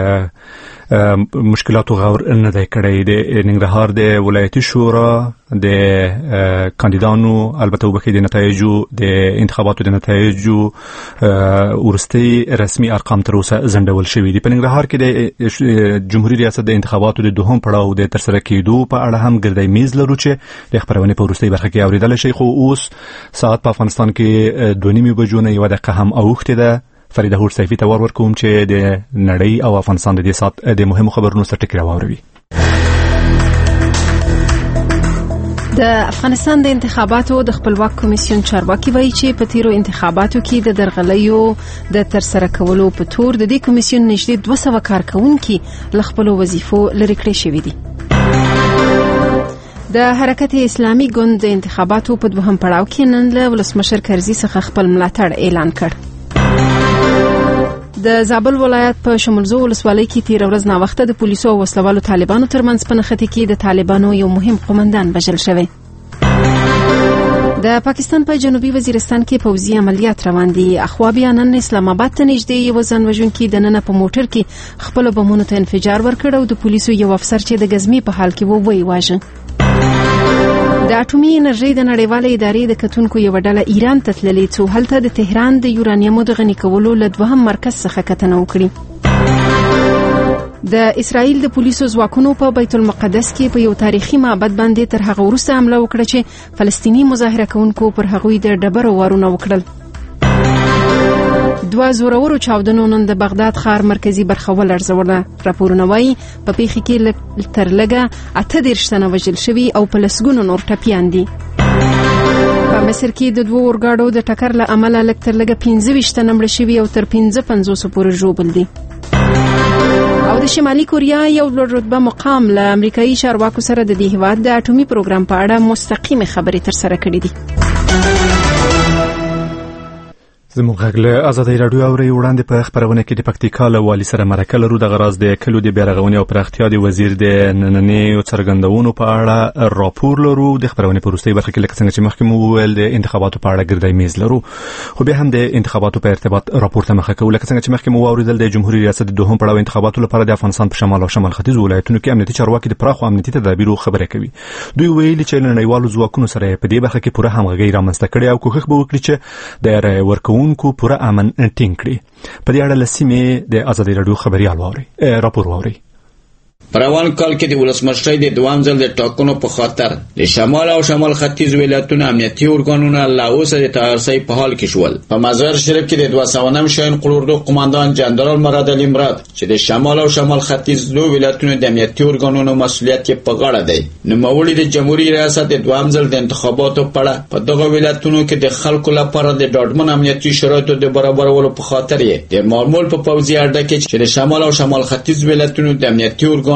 مشکلاتو غور نه دی کړی د ننګرهار د ولایتي شورا د کاندیدانو البته وبکې د نتایجو د انتخاباتو د نتایجو ورستي رسمي ارقام تر اوسه زندول شوی دي په ننګرهار کې د جمهوریت ریاست د انتخاباتو د دوهم پړاو د ترسره کېدو په اړه هم ګردی میز لرو چې د خبرونه په ورستي برخه کې اوریدل شي خو اوس ساعت په افغانستان کې دوه نیمې بجو نه یو دقیقه هم اوخته ده فریده هور سیفی ته ور ورکوم چې د نړۍ او افغانستان د دې سات د مهمو خبرونو سره ټکر واوروي د افغانستان د انتخاباتو د خپلواک کمیسیون چارواکي وایي چې په تیرو انتخاباتو کې د درغلیو د ترسره کولو په تور د دې کمیسیون نږدې دوه سوه کارکونکي له خپلو وظیفو لرې کړي شوي دي د حرکت اسلامي ګوند د انتخاباتو په دوهم پړاو کې نن له ولسمشر کرزي څخه خپل ملاتړ اعلان کړ د زابل ولایت په شمولزو ولسوالۍ کې تیر ورځ نا وخته د پولیسو او وسلوالو طالبانو ترمنځ په نښتې کې د طالبانو یو مهم قومندان وژل شوی د پاکستان په جنوبي وزیرستان کې پوځي عملیات روان دي اخوا بیا نن اسلام آباد ته نږدې یو ځان وژونکي د نن په موټر کې خپل بمونو ته انفجار ورکړ او د پولیسو یو افسر چې د غزمي په حال کې وو وی واژه د اټومي انرژي د نړیوالې ادارې د کتونکو یو ډله ایران ته تللې څو هلته د تهران د یورانیمو د غني کولو له دوهم مرکز څخه کتنه وکړي د اسرائیل د پولیسو ځواکونو په بیت المقدس کې په یو تاریخي معبد باندې تر هغه وروسته حمله وکړه چې فلسطینی مظاهره کوونکو پر هغوی د ډبرو وارونه وکړل دوه زورورو چاودنو نن د بغداد ښار مرکزی برخه ولړزوله راپورونه وایي په پیښه کې تر لږه اته دېرش تنه وژل شوي او په لسګونو نور ټپیان دي په مصر کې د دوه اورګاډو د ټکر له امله لږ تر لږه پنځه ویشت تنه مړه شوي او تر پنځه پنځوسو پورې ژوبل دي او د شمالي کوریا یو لوړ رتبه مقام له امریکایي چارواکو سره د دې هیواد د اټومي پروګرام په اړه مستقیمه خبرې ترسره کړې دي زموږ غږ له ازادۍ راډیو اوري وړاندې په خبرونه کې د پکتیکا له والي سره مرکه لرو د غراز د کلو د بیرغونی او پراختیا د وزیر د نننۍ څرګندونو په اړه راپور لرو د خبرونه په وروستۍ برخه کې لکه څنګه چې مخکې مو ویل د انتخاباتو په اړه ګردی میز لرو خو بیا هم د انتخاباتو په ارتباط راپور ته مخه کوو لکه څنګه چې مخکې مو واوریدل د جمهوریت ریاست د دوهم پړاو انتخاباتو لپاره د افغانستان په شمال او شمال ختیځ ولایتونو کې امنیتي چارواکي د پراخو امنیتي تدابیرو خبره کوي دوی ویلي چې نړیوالو ځواکونو سره په دې برخه کې پوره همغږي رامنځته کړي او کوښښ به وکړي چې د رای ورکوونکو پوره امن ټینګ کړي په دې اړه لسیمه د ازادۍ راډیو خبريال ووري راپور ووري په روان کال کې د ولسمشرۍ د دوام ځل د ټاکنو په خاطر د شمال او شمال ختیځ ولایتونو امنیتي ارګانونه لا اوسه د تیارسۍ په حال کې شول په مزار شریف کې د دوه سوه نهم شاهین قلوردو قوماندان جنرال مراد علي مراد چې د شمال او شمال ختیځ لو ولایتونو د امنیتي ارګانونو مسؤلیت یې په غاړه دی نوموړي د جمهوریت ریاست د دوام ځل د انتخاباتو په اړه په دغه ولایتونو کې د خلکو لپاره د ډاډمن امنیتي شرایطو د برابرولو په خاطر یې د معمول په پوځي اډه کې چې د شمال او شمال ختیځ ولایتونو د امنیتي ارګانونو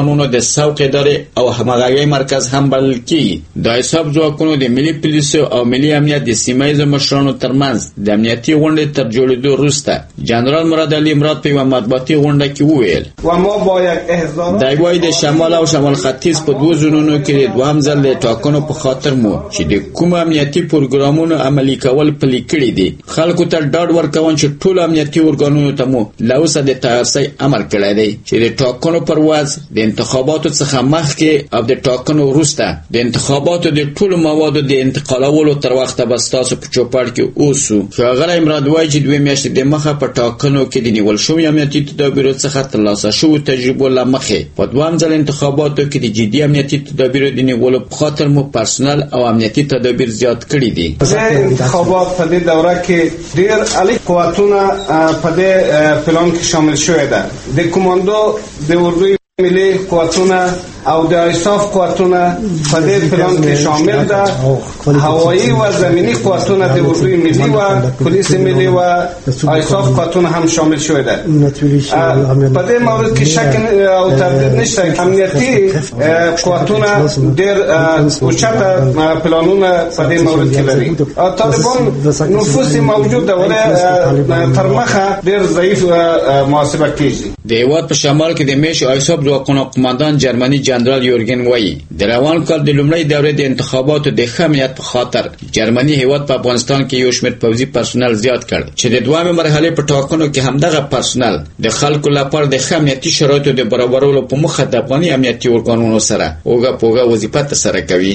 ارګانونو د سوق ادارې او همغږي مرکز هم بلل کیږي. د حساب ځواکونو د ملي پولیسو او ملي امنیت د سیمایي مشرانو ترمنځ د امنیتي غونډې تر جوړېدو وروسته جنرال مراد علي مراد په مطبوعاتي غونډه کې وویل دا وایي د شمال او شمال ختیځ په دوه زونونو کې دوام ځل د ټاکنو په خاطر مو چې د کوم امنیتي پروګرامونو عملي کول پلي کړی دي. خلکو ته ډاډ ورکوم چې ټول امنیتي ارګانونو ته مو لوسه د تیارسي امر کړی دی چې د ټاکنو پر ورځ د انتخاباتو څخه مخکې او د ټاکنو وروسته د انتخاباتو د ټولو موادو د انتقالولو تر وخته به ستاسو په چوپړ کې اوسو. ښاغلی مراد وایي چې دوه میاشتې د مخه په ټاکنو کې د نیول شوي امنیتي تدابیرو څخه ترلاسه شوو تجربو له مخې په دوهم ځل انتخاباتو کې د جدي امنیتي تدابیرو د نیولو په خاطر مو پرسونل او امنیتي تدابیر زیات کړي دي. انتخابات په دې دوره کې ډېر الګ قوتونه په دې پلان کې شامل شوی ده. د کمانډو د اردوی ملي قوتونه او د ایساف قوتونه په دې پلان کې شامل ده. هوایی و زمینی قوتونه د اردوی ملي و پولیس ملي و ایساف قوتونه هم شامل شوی ده. په دې مورد کې شک او تردید نشته. امنیتي قوتونه ډېر اوچته پلانونه په دې مورد کې لري. طالبان نفوذ موجود ده ولې تر مخه ډېر ضعیف محاسبه کیږي. د هیواد په شمال کې د میش ایساف ځواکونو قماندان جرمني جنرال یورګن وایي د روان کال د لومړۍ دورې د انتخاباتو د ښه امنیت په خاطر جرمني هیواد په افغانستان کې یو شمېر پوځي پرسونل زیات کړ چې د دوامې مرحلې په ټاکنو کې همدغه پرسونل د خلکو لپاره د ښه امنیتي شرایطو د برابرولو په موخه د افغاني امنیتي ارګانونو سره اوږه په اوږه وظیفه ترسره کوي.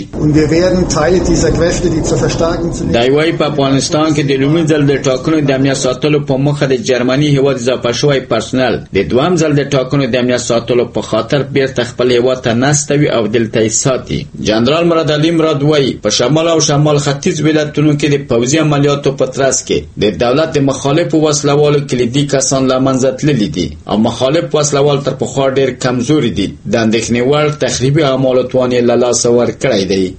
دا وایي په افغانستان کې د لومړي ځل د ټاکنو د امنیت ساتلو په موخه د جرمني هیواد اضافه شوی پرسونل د دوام ځل د ټاکنو د امنیت ساتلو په خاطر بیرته خپل هیواد ته نستوي او دلته ساتي. جنرال مراد علي مراد وایي په شمال او شمال ختیځ ولایتونو کې د پوځي عملیاتو په ترڅ کې د دولت د مخالفو وسلوالو کلیدي کسان له منځه تللي دي او مخالف وسلوال تر پخوا ډېر کمزوري دي. د اندېښنې وړ تخریبي اعمالو توان یې له لاسه ورکړی دی.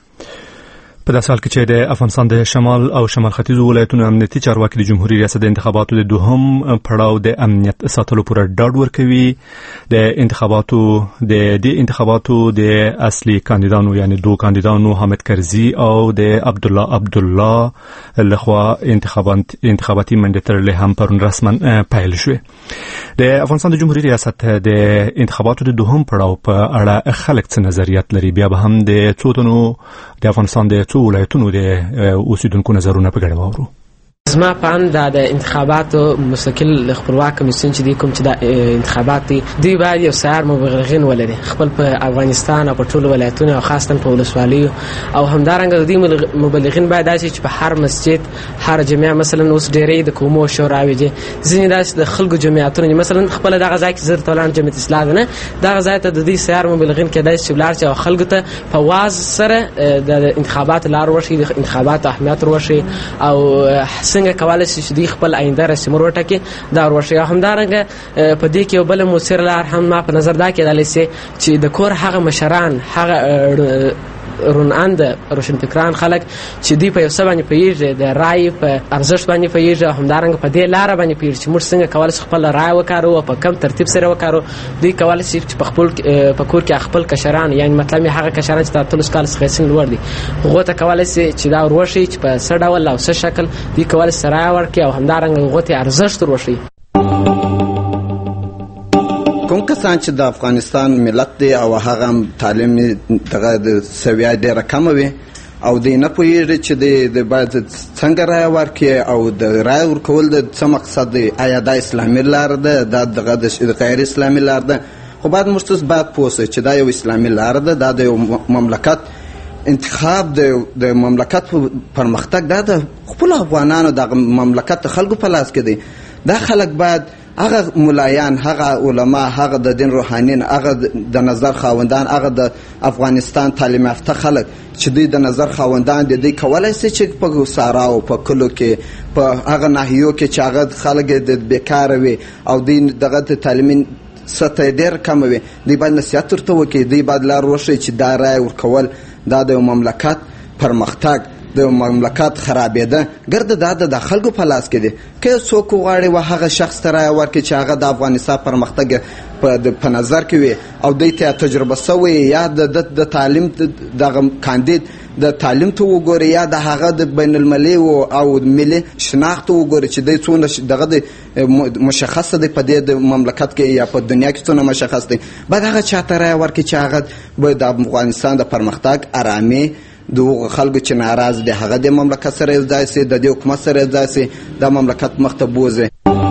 په داسې حال کې چې د افغانستان د شمال او شمال ختیځو ولایتونو امنیتي چارواکي د جمهوریت ریاست د انتخاباتو د دوهم پړاو د امنیت ساتلو پوره ډاډ ورکوي. د انتخاباتو د دې انتخاباتو د اصلي کاندیدانو یعنی دوه کاندیدانو حامد کرزي او د عبدالله عبدالله لخوا انتخابات انتخاباتي منډې هم پرون رسما پیل شوه. د افغانستان د جمهوریت ریاست د انتخاباتو د دوهم پړاو په اړه خلک څه نظریات لري. بیا به هم د څو تنو د افغانستان د ولایتونو د اوسیدونکو نظرونه په ګډه واورو. زما په اند د انتخاباتو مستقل خپلواک کمیسیون چې دی کوم چې د انتخابات دی دوی باید یو سیار مبلغین ولري خپل په افغانستان او په ټولو ولایتونو او خاصتا په ولسوالیو او همدارنګه د دې مبلغین باید داسې چې په هر مسجد هر جمعه مثلا اوس ډېرې د کومو شوراوي دي ځینې داسې د خلکو جمعیتونه مثلا خپل دغه ځای کې زر تولان جمعیت اسلام نه دغه ځای ته د دې سیار مبلغین کې داسې بلار چې خلکو ته په واز سره د انتخابات لار ورشي د انتخابات اهمیت ورشي او څنګه کولای شي چې خپل آینده رسم وروټکي دا ورشي. همدارنګه په دې کې یو بل موثر لار هم ما په نظر دا کېدلی سي چې د کور هغه مشران هغه روناند روشن فکران خلک چې دی په یو څه باندې پیږي د رای په ارزښت باندې پیږي همدارنګه په دې لار باندې پیږي چې موږ څنګه کولای شو خپل رای وکړو او په کم ترتیب سره وکړو. دوی کولای شي چې په خپل په کور کې خپل کشران یعنی مطلب هغه کشران چې تاسو کال څخه سن لوړ دي هغه ته کولای شي چې دا ورشي چې په څه ډول او څه شکل دوی کولای شي رای ورکړي او همدارنګه هغه ته ارزښت ورشي. کوم کسان چې د افغانستان ملت دی او هغه تعلیم دغه د سویا ډیره کم وي او د نه پوهیږي چې د باید څنګه رای ورکړي او د رای ورکول د څه مقصد دی. آیا دا اسلامي لار ده دا دغه د غیر اسلامي لار ده؟ خو باید مستس باید پوه شي چې دا یو اسلامي لار ده. دا د یو مملکت انتخاب د مملکت پرمختګ دا د خپل افغانانو د مملکت خلکو په لاس کې دی. دا خلک باید هغه ملایان هغه علما هغه د دین روحانین هغه د نظر خاوندان هغه د افغانستان تعلیم یافته خلک چې دوی د نظر خاوندان دي دوی کولای شي چې په سارا او په کلو کې په هغه ناحیو کې چې هغه خلک د بیکار وي او دوی دغه تعلیمي سطح ډېر کم وي دوی باید نصیحت ورته وکړي. دوی باید لار وښیي چې دا رای ورکول دا د مملکت پرمختګ د مملکت خرابېده ګرده دا د خلکو په لاس کې دي. که څوک غواړي و هغه شخص ته رایه ورکړي چې هغه د افغانستان پرمختګ په نظر کې وي او دوی ته تجربه سوی یا د تعلیم دغه کاندید د تعلیم ته وګوري یا د هغه د بین المللي او ملي شناخت وګوري چې دوی څونه دغه د مشخص دی په دې د مملکت کې یا په دنیا کې څونه مشخص دی. بعد هغه چاته رایه ورکړي چې هغه به د افغانستان د پرمختګ آرامي د خلکو چې ناراض دي هغه د مملکت سره یوځای سي، د دې حکومت سره یوځای سي، د مملکت مخ ته بوځي.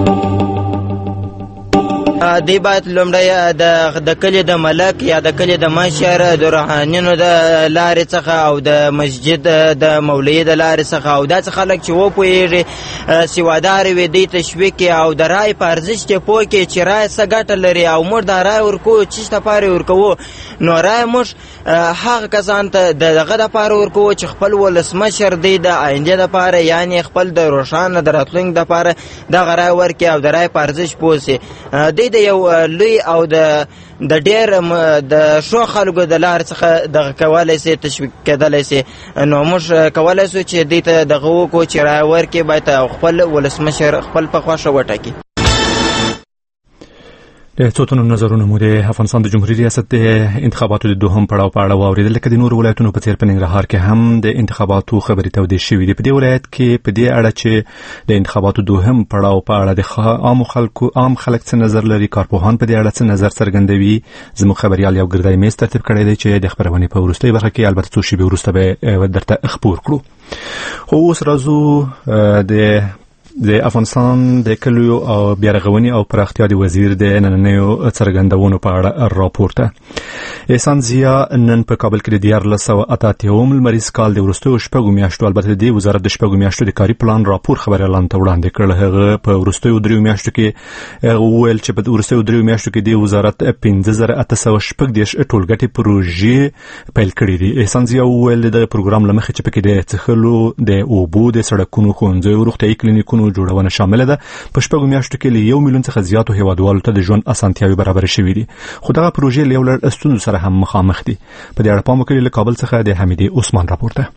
دی باید لومړی د کلي د ملک یا د کلي د مشر د روحانینو د لارې څخه او د مسجد د مولوي د لارې څخه او داسې خلک چې وپوهېږي سوادار وي دوی تشویق کړي او د رایې په ارزښت یې پوه کړي چې رایه څه ګټه لري او موږ دا رایه ورکوو چې دپاره یې ورکوو. نو رایه موږ هغه کسان ته د دغه دپاره ورکوو چې خپل ولسمشر دی د آینده دپاره یعنې خپل د روښانه د راتلونکي دپاره دغه رایه ورکړي او د رایې په ارزښت پوه سي. دوی د یو لوی او د د ډېر د ښو خلکو د لارې څخه دغه کولی سي تشویق کېدلی سي. نو موږ کولی سو چې دوی ته دغه وکړو چې رایه ورکړي باید خپل ولسمشر خپل په خوښه وټاکي. د څو تنو نظرونه مو د افغانستان د جمهوریت ریاست د انتخاباتو د دوهم پړاو په اړه واورېدل. لکه د نورو ولایتونو په څېر په ننګرهار کې هم د انتخاباتو خبرې تودې شوې دي. په دې ولایت کې په دې اړه چې د انتخاباتو دوهم پړاو په اړه د عامو خلکو عام خلک څه نظر لري، کارپوهان په دې اړه څه نظر څرګندوي، زموږ خبريال یو ګردای میز ترتیب کړی دی چې د خبرونې په وروستۍ برخه کې البته څو شېبې وروسته به درته خبر کړو. خو اوس راځو د د افغانستان د کلیو او بیارغونې او پراختیا د وزیر د نننیو څرګندونو په اړه راپور ته. احسان ضیا نن په کابل کې د دیارلس سوه اته اتیاوم لمریز کال د وروستیو شپږو میاشتو البته د وزارت د شپږو میاشتو د کاري پلان راپور خبريالانو ته وړاندې کړ. هغه په وروستیو دریو میاشتو کې وویل چې په وروستیو دریو میاشتو کې د وزارت پنځه زره اته سوه شپږ دېرش ټولګټې پروژې پیل کړې دي. احسان ضیا وویل د پروګرام له مخې چې پکې د څښلو، د اوبو، د سړکونو، ښوونځیو، روغتیايي کلینیکونو جوړونه شامل ده. په شپږو میاشتو کې له یو میلیون څخه زیاتو هیوادوالو ته د ژوند اسانتیاوې برابر شوې دي. خو دغه پروژې له یو لړ ستونزو سره هم مخامخ دي. په دې اړه پام وکړئ. له کابل څخه د حمیدې عثمان راپورته.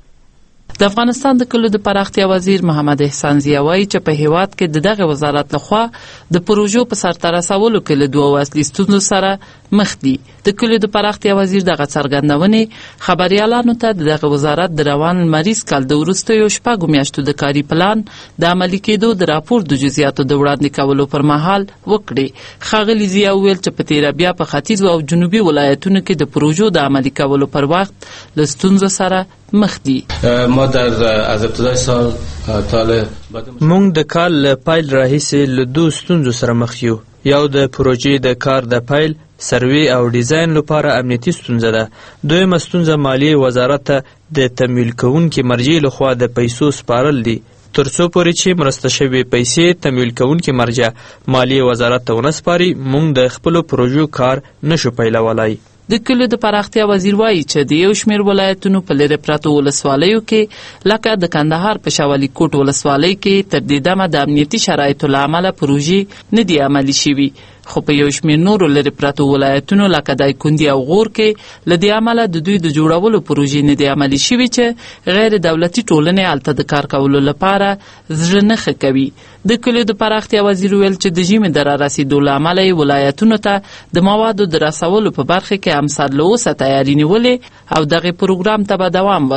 د افغانستان د کلیو د پراختیا وزیر محمد احسان ضیا وایي چې په هیواد کې د دغه وزارت لخوا د پروژو په سرته رسولو کې له دوه اصلي ستونزو سره مخ دي. د کلیو د پراختیا وزیر دغه څرګندونې خبريالانو ته د دغه وزارت د روان لمریز کال د وروستیو شپږو میاشتو د کاري پلان د عملي کېدو د راپور د جزئیاتو د وړاندې کولو پر مهال وکړي. ښاغلي ضیا وویل چې په تیر بیا په ختیځ او جنوبي ولایتونو کې د پروژو د عملي کولو پر وخت له ستونزو سره مخ دي. ما در از ابتدای سال طالب مونږ د کال له پیل راهیسې له دوه ستونزو سره مخ یو. یو د پروژې د کار د پیل سروې او ډیزاین لپاره امنیتي ستونزه ده. دویمه ستونزه مالیې وزارت ته د تمویل کوونکي مرجع لخوا د پیسو سپارل دي. ترڅو پورې چې مرسته شوې پیسې تمویل کوونکي مرجع مالیې وزارت ته ونه سپاري، مونږ د خپلو پروژو کار نشو پیلولای. د کلیو د پراختیا وزیر وایي چې د یو شمېر ولایتونو په لرې پرتو ولسوالیو کې لکه د کندهار په شاولي کوټ ولسوالۍ کې تر دې دمه د امنیتي شرایطو له امله پروژې نه دي عملي شوي. خو په یو شمېر نورو لرې پرتو ولایتونو لکه دایکنډي او غور کې له دې امله د دوی د جوړولو پروژې نه دي عملي شوي چې غیر دولتي ټولنې هلته د کار کولو لپاره زړه نه ښه کوي. د کلیو د پراختیا وزیر ویل چې د ژمي د رارسېدو له امله یې ولایتونو ته د موادو د رسولو په برخه کې امسر له اوسه تیاری نیولې او دغه پروګرام ته به دوام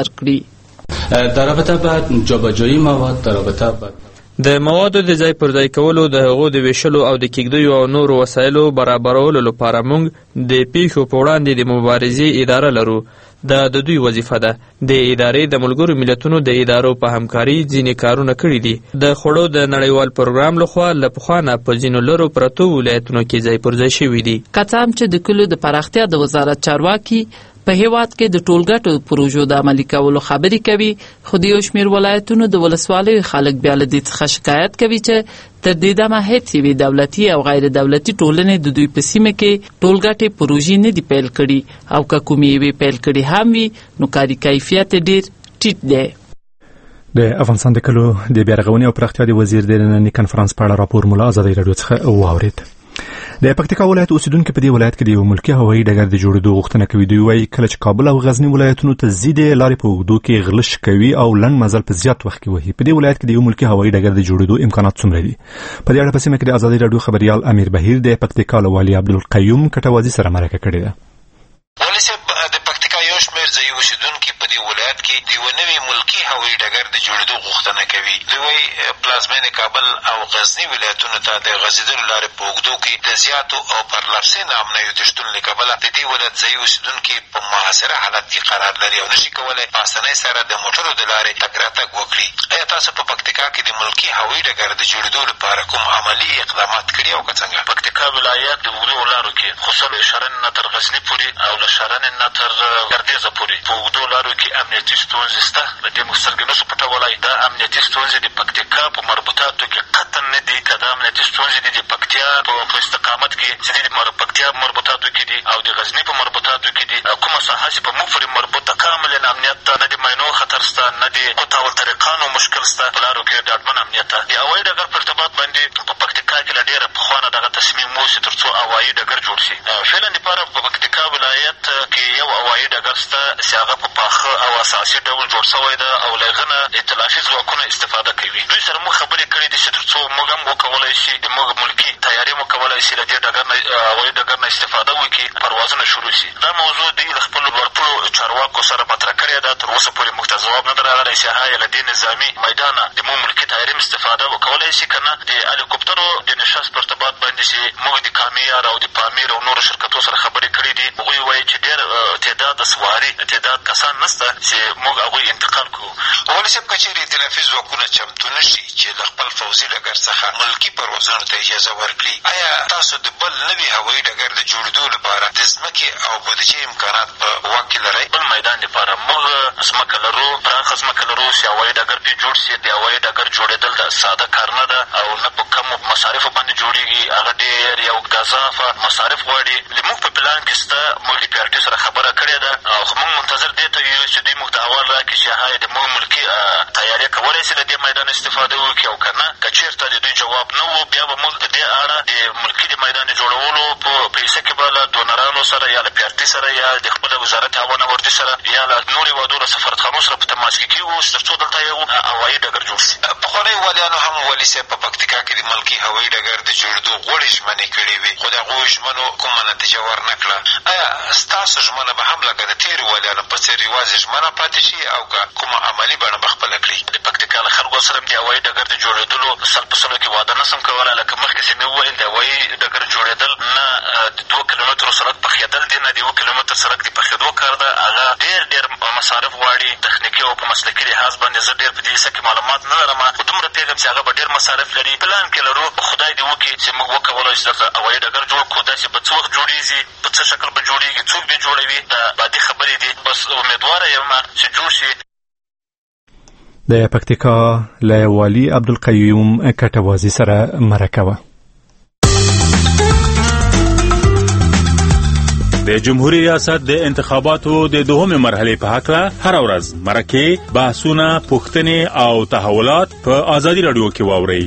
ورکړي. در رابطه با جابجایی مواد در رابطه با د موادو د ځای پر ځای کولو، د هغو د ویشلو او د کېږدیو او نورو وسایلو برابرولو لپاره موږ د پیښو په وړاندې د مبارزې اداره لرو. دا د دوی وظیفه ده. د ادارې د ملګرو ملتونو د ادارو په همکاري ځینې کارونه کړي دي. د خوړو د نړیوال پروګرام لخوا له پخوا نه په ځینو لرو پرتو ولایتونو کې ځای پر ځای شوي دي. که څه هم چې د کلیو د پراختیا د وزارت چارواکي په هیواد کې د ټولګټو پروژو د عملي کولو خبرې کوي، خو د یو شمېر ولایتونو د ولسوالیو خلک بیا له دې څخه شکایت کوي چې تر دې دمه هېڅ یوې دولتي او غیر دولتي ټولنې د دوی په سیمه کې ټولګټې پروژې نه دي پیل کړي او که کومې یوې پیل کړي هم وي نو کاري کیفیت ډېر ټیټ دی. د افغانستان د کلیو د بیارغونې او پراختیا د وزیر د ننني کنفرانس په اړه راپور مو له ازادۍ راډیو څخه واورېد. د پکتیکا ولایت اوسیدونکو په دې ولایت کې د یو ملکی هوایي ډګر د جوړېدو غوښتنه کوي. دوی وايي کله چې کابل او غزنی ولایتونو ته ځي د لارې په اوږدو کې غلش کوي او لنډ مزل په زیات وخت کې وهي. په دې ولایت کې د یو ملکی هوایي ډګر د جوړېدو امکانات څومره دي؟ په دې اړه په سیمه کې د ازادي راډیو خبريال امیر بهیر د پکتیکا له والي عبدالقیوم کټوازي سره مرکه کړې ده. والي صاحب د پکتیکا یو شمېر ځایي اوسیدونکي په دې ولایت کې د یوه نوي ملکي هوایي ډګر د جوړېدو غوښتنه کوي. دوی وايي پلازمینې کابل او غزني ولایتونو ته د غځېدلو لارې په اوږدو کې د زیاتو او پرلپسې ناامنیو د شتون له کبله د دې ولایت ځایي اوسیدونکي په محاصره حالت کې قرار لري او نشي کولی په اسانۍ سره د موټرو د لارې تګ راتګ وکړي. ایا تاسو په پکتیکا کې د ملکي هوایي ډګر د جوړېدو لپاره کوم عملي اقدامات کړي او که څنګه؟ پکتیکا ولایت د اوږدو لارو کې خصوصا له شرن نه تر غزني پورې او له شرن نه تر ګردیزه پورې په اوږدو لارو کې امنیتي ستونزې شته. د دې موږ سترګې نشو پټولی. دا امنیتي ستونزې د پکتیکا په مربوطاتو کې قطعا نه دي. که دا امنیتي ستونزې دي د پکتیا په استقامت کې چې دي د پکتیا په مربوطاتو کې دي او د غزني په مربوطاتو کې دي، کومه ساحه چې په موږ پورې مربوطه کاملا امنیت ته، نه د ماینو خطر شته، نه د قطع الطریقانو مشکل شته. په لارو کې ډاډمن امنیت ته. د هوایي ډګر په ارتباط باندې په پکتیکا کې له ډېره پخوا نه دغه تصمیم وشي تر څو هوایي ډګر جوړ شي. فعلا دپاره په پکتیکا ولایت کې یو هوایي ډګر شته چې هغه په پاخه او اساسي ډول جوړ شوی ده او له هغه نه ائتلافي ځواکونه استفاده کوي. دوی سره موږ خبرې کړې دي چې تر څو موږ هم وکولی شي د موږ ملکي تیاري مو کولی شي له دې ډګر نه هوایي ډګر نه استفاده وکړي، پروازونه شروع شي. دا موضوع دوی له خپلو لوړپوړو چارواکو سره مطرح کړې ده. تر اوسه پورې موږ ته ځواب نه ده راغلی چې ها له دې نظامي میدانه د موږ ملکي تیاري استفاده وکولی شي که نه. د هلیکوپټرو د نشست په ارتباط باندې چې موږ د کامیار او د پامیر او نورو شرکتو سره خبرې کړې دي، هغوی وایي چې ډېر تعداد سواري تعداد کسان نشته چې موږ هغوی انتقال کړو. والي صاحب که چېرې ائتلافي ځواکونه چمتو نه شي چې له خپل پوځي ډګر څخه ملکي پروازونو ته اجازه ورکړي، آیا تاسو د بل نوي هوایي ډګر د جوړېدو لپاره د ځمکې او بودیجې امکانات په واک کې لرئ؟ بل میدان لپاره موږ ځمکه لرو، پراخه ځمکه لرو چې هوایي ډګر پرې جوړ شي. د هوایي ډګر جوړېدل د ساده کار نه ده او نه په کمو مصارفو باندې جوړېږي. هغه ډېر یو ګزافه مصارف غواړي. زموږ په پلان کې شته، موږ د پي ار ټي سره خبره کړې ده او موږ منتظر دې ته یو چې دوی موږ ته اول راکړي چې های د موږ ملکي تیارې کولی شي له دې میدان استفاده وکړي او که نه که چېرته د دوی جواب نه و بیا به موږ د دې اړه د ملکي د میدان جوړولو په پیسه کې به له ډونرانو سره یا له پي ار ټي سره یا د خپله وزارت هوا نوردي سره یا له نورو هېوادو له سفارتخانو سره په تماس کې کېږو چې تر څو دلته یو هوایي ډګر جوړ شي. پخوانیو والیانو هم والي صاحب په پکتیکا کې د ملکي هوایي ډګر د جوړېدو غوړې ژمنې کړې وې، خو د هغو ژمنو کومه نتیجه ورنه کړه. آیا ستاسو ژمنه به هم لکه د تېرو والیانو په څېر یوازې ژمنه پاتې شي او که کومه عملي بڼه به خپله کړي؟ د پکتیکا له خلکو سره د هوایي ډګر د جوړېدلو سل په سلو کې واده نه شم کولی. لکه مخکې چې مې وویل د هوایي ډګر جوړېدل نه د دوه کیلومترو سړک پخېدل دي، نه د یوه کیلومتر سړک د پخېدو کار ده. هغه ډېر ډېر مصارف غواړي. تخنیکي او په مسلکي لحاظ باندې زه ډېر په دې کیسه کې معلومات نه لرم، خو دومره پوهېږم چې هغه به ډېر مصارف لري. پلان کې لرو، خدای دې وکړي چې موږ وکولی شو دلته هوایي ډګر جوړ کړو. داسې به څه وخت جوړېږي، په څه شکل به جوړېږي، څوک به جوړوي، دا بعدي خبرې دي. بس امیدواره یم چې جوړ شي. د پکتیکا له والي عبدالقیوم کټوازي سره مرکه وه. د جمهوریت ریاست د انتخاباتو د دوهمې مرحلې په هکله هر ورځ مرکې، بحثونه، پوښتنې او تحولات په ازادي راډیو کې واورئ.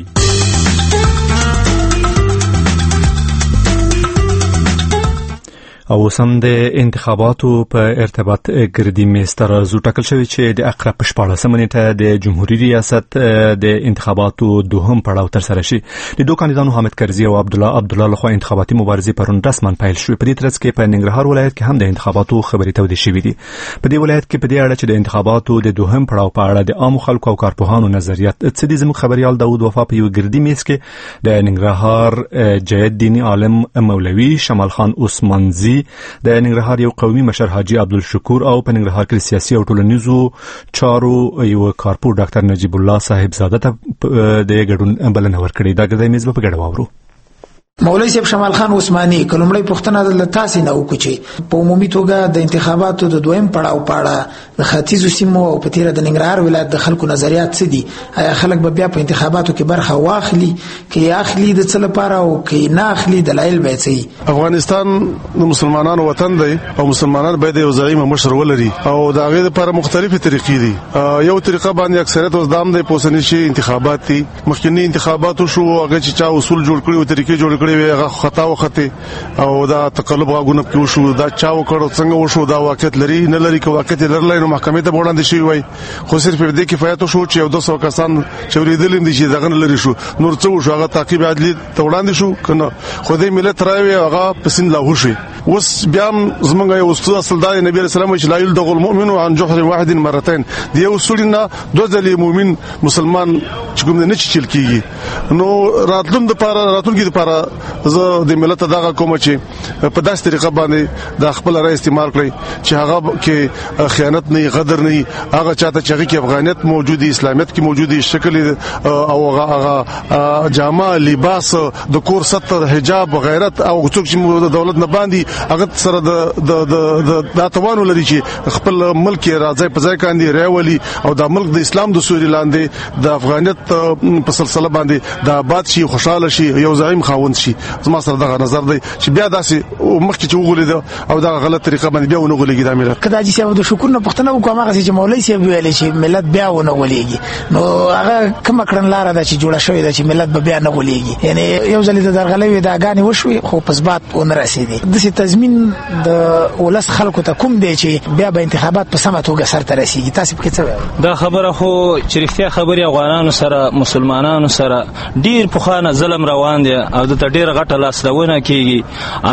او سم د انتخاباتو په ارتباط ګردي میز ته راځو. ټاکل شوی چې د اقرب په شپاړلسمه نیټه د جمهوریت ریاست د انتخاباتو دوهم پړاو ترسره شي. د دوه کاندیدانو حامد کرزي او عبدالله عبدالله لخوا انتخاباتي مبارزې پرون رسما پیل شوې. په دې ترڅ کې په ننګرهار ولایت کې هم د انتخاباتو خبرې تودې شوې دي. په دې ولایت کې په دې اړه چې د انتخاباتو د دوهم پړاو په اړه د عامو خلکو او کارپوهانو نظریات څه دي، زموږ خبريال داود وفا په یو ګردي میز کې د ننګرهار جید دیني عالم مولوي شمال خان عثمانزي، د ننګرهار یو قومي مشر حاجی عبدالشکور او په ننګرهار کې سیاسي او ټولنیزو چارو یو کارپور ډاکټر نجیب الله صاحب زاده ته د ګډون بلنه ورکړې. دا ګردی میز په ګډه واورو. مولوي صاحب شمال خان عثماني کلمړی پښتنه د تاسې نه وکړي چې په عمومي توګه د انتخاباتو د دویم پړاو پاړه د ختیځو سیمو او په تیره د ننګرهار ولایت د خلکو نظریات څه دي؟ آیا خلک به بیا په انتخاباتو کې برخه واخلي؟ کې اخلي د څه لپاره او کې نه اخلي دلایل به څه؟ افغانستان د مسلمانانو وطن دی او مسلمانان باید یو ځای مشر ولري او د هغې لپاره مختلفې طریقې دي. یو طریقه باندې اکثریت اوس دام دی پوسنی شي انتخابات دي. مخکنی انتخاباتو شو هغه چې چا اصول جوړ کړي او طریقې جوړ کړی وي هغه خطا وخته او دا تقلب غاګونه کې وشو دا چا وکړو څنګه وشو دا واقعیت لري نه لري که واقعیت لرلای نو محکمې ته وړاندې شي وای خو صرف دې کفایت شو چې یو دوه سوه کسان چې ورېدل دي چې دغه لري شو نور څه وشو هغه تعقیب عدلی ته وړاندې شو کنه خو دې ملت راوي هغه پسند لا وشي وس بیا زمونږ یو استاد اصل دا نبی رسول الله چې لا يلدغ المؤمن عن جحر واحد مرتين دی اصولنا دوه ځلې مؤمن مسلمان چې کوم نه چل کیږي نو راتلون د پاره راتلون کې د پاره زه د ملت دغه کوم چې په داسې طریقه باندې د خپل رای استعمال کړی چې هغه کې خیانت نه غدر نه هغه چاته چې کې افغانیت موجودي اسلامیت کې موجودي شکل او هغه جامه لباس د کور ستر حجاب غیرت او څوک چې دولت نه باندې هغه سره د د د توانو لري چې خپل ملک راځي په ځای باندې راولي او د ملک د اسلام د سوري لاندې د افغانیت په سلسله باندې د آباد شي خوشاله شي یو زعیم خاوند شي زما سره دغه نظر دی چې بیا داسې مخکې چې وغولید او دا غلط طریقه باندې بیا ونه غولېږي د ملت کدا چې د شکر نه پښتنه وکړه هغه چې مولوی سی ویل چې ملت بیا ونه غولېږي نو هغه کوم کړن لار ده چې جوړه شوې ده چې ملت به بیا نه غولېږي یعنی یو ځل د درغلې دا غانې وشوي خو په ثبات ونه رسیدي د تضمین د ولس خلکو ته کوم دی چې بیا به انتخابات په سمه توګه سرته رسیږي تاسو په کې څه دا خبره خو چې رښتیا خبري افغانانو سره مسلمانانو سره ډیر په خانه ظلم روان دي او د ډیر غټه لاسلونه کیږي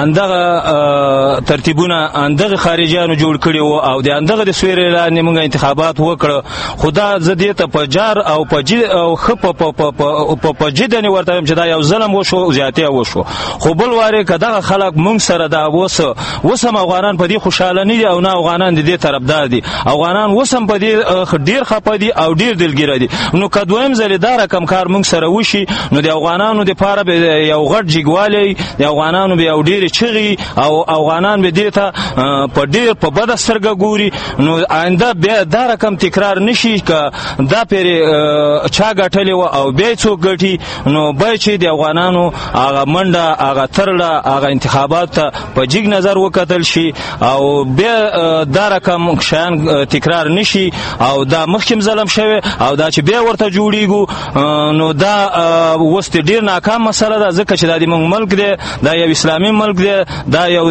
اندغه ترتیبونه اندغه خارجيانو جوړ کړي وو او د اندغه د سویر اعلان موږ انتخابات وکړو خدا زدي ته پجار او پج او خپ په په جدن ورته چې دا یو ظلم وشو زیاتیا وشو خو بل واره کداغه خلک موږ سره دا وسه وسم افغانان په دې خوشاله نه دي او نه افغانان د دې طرفدار دي افغانان وسم په دې ډیر خپه دي او ډیر دلګیر دي نو کدویم زله دا رقم کار موږ سره وشي نو د افغانانو د پاره به یو غټ جګوالی د افغانانو به یو ډیر چغي او افغانان به دې ته په ډیر په بد سترګه ګوري نو آینده به دا رقم تکرار نشي ک دا پیر چا غټلی او به څوک غټي نو به چې د افغانانو هغه منډه هغه ترله هغه انتخابات په جګ نظر وکتل شي او به دا رقم شان تکرار نشي او دا مخکم ظلم شوی او دا چې به ورته جوړیږي نو دا وست ډیر ناکام مسله ده ځکه چې د موږ ملک دی دا یو اسلامي ملک دی دا یو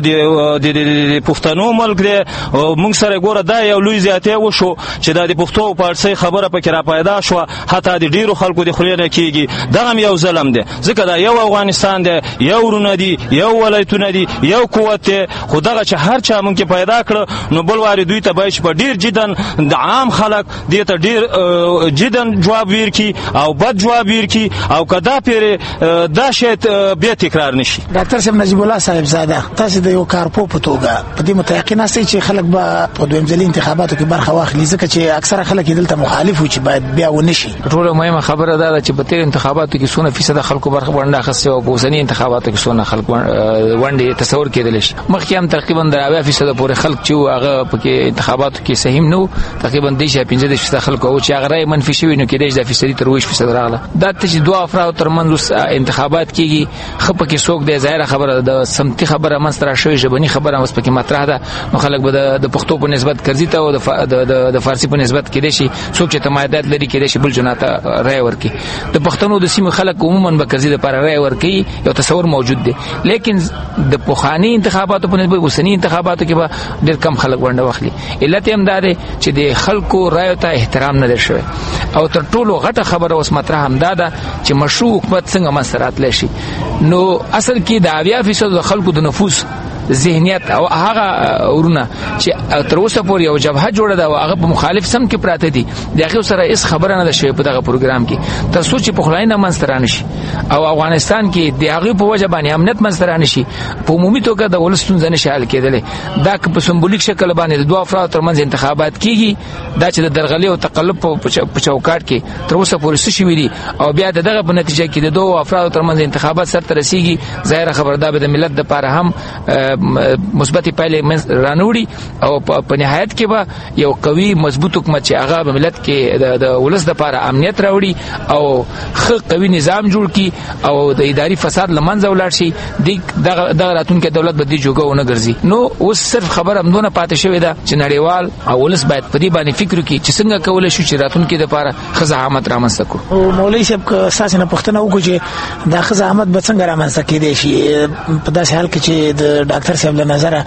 د پښتنو ملک دی او موږ سره ګوره دا یو لوی زیاته وشو چې د پښتو پارسي خبره پکې را پیدا شو حتی د ډیرو خلکو د خلیانه کیږي دا هم یو ظلم دی ځکه دا یو افغانستان دی یو ورونه دی یو ولایتونه دی یو قوت خدغه چې هر چا مونږ پیدا کړ نو بل واری دوی ته به په ډیر جدن د عام خلک دې ته ډیر جدن جواب ورکي او بد جواب ورکي او کدا پیر دا شت به تکرار نشي ډاکټر صاحب نجیب الله صاحب زاده تاسو د یو کارپو په توګه په دې متيقنه سي چې خلک به په دویم ځلي انتخاباتو کې برخه واخلي ځکه چې اکثره خلک دلته مخالف و چې باید بیا ونشي ټول مهمه خبره ده چې په تیر انتخاباتو کې څونه فیصد خلکو برخه ونده اخیسته او په اوسنی انتخاباتو کې څونه خلک ونده تصور کېدل شي مخکې هم تقریبا اویا فیصد پورې خلک چې هغه په انتخاباتو کې صحیح نو تقریبا دیشه پنځه فیصد خلک او چې هغه منفي شوی نو کې دیشه فیصد تر ویش فیصد راغله دا چې دوه افراد ترمنځ انتخابات کیږي خپه کې څوک دی ظاهر خبره د سمتي خبره منستر شوی ژبني خبره اوس پکې مطرح ده نو خلک به د پښتو په نسبت کرځي ته او د د فارسی په نسبت کې دي شي څوک چې تمایلات لري کې دي شي بل جناته رائے ورکي د پښتنو د سیمه خلک عموما به کرځي د پر رائے ورکي یو تصور موجود دی لیکن د پوخانی انتخاباتو په نسبت اوسنی انتخاباتو کې به ډېر کم خلک ونده واخلي علت هم دا دی چې د خلکو رائے ته احترام نه درشوي او تر ټولو غټه خبره اوس مطرح هم دا ده چې مشروع حکومت څنګه مسرات لشي نو اصل کې د اویا فیصد د خلکو د نفوذ ذهنیت او هغه ورونه چې تر اوسه پورې یو جبهه جوړه ده او هغه په مخالف سم کې پراته دي دغه سره هیڅ خبره نه ده شوی په دغه پروګرام کې تر څو چې په خلاینه منستران شي او افغانستان کې د هغه په وجه باندې امنیت منستران شي په عمومي توګه د ولستون ځنه شال کېدل دا په سمبولیک شکل باندې د دوه افراد ترمنځ انتخابات کیږي دا چې د درغلي او تقلب په چوکاټ کې تر اوسه پورې څه شوی دي او بیا دغه په نتیجه کې د دوه افراد ترمنځ انتخابات سره رسیږي ظاهر خبردار به د ملت لپاره هم مثبت پایلې رانوړي او په نهایت کې به یو قوي مضبوط حکومت چې هغه په ملت کې د ولس لپاره امنیت راوړي او ښه قوي نظام جوړ کړي او د اداري فساد لمنځه ولاړ شي د دغه راتونکو دولت به دې جوګه ونه ګرځي. نو اوس صرف خبر همدونه پاتې شوې ده چې نړیوال او ولس باید په دې باندې فکر وکړي چې څنګه کولای شو چې راتونکو د لپاره خزاحمت رامنځته کړو. او مولوی صاحب که اساس نه پښتنه وکړي چې د خزاحمت به څنګه رامنځته کېدای شي په داسې حال کې چې د ډاکټر صاحب له نظره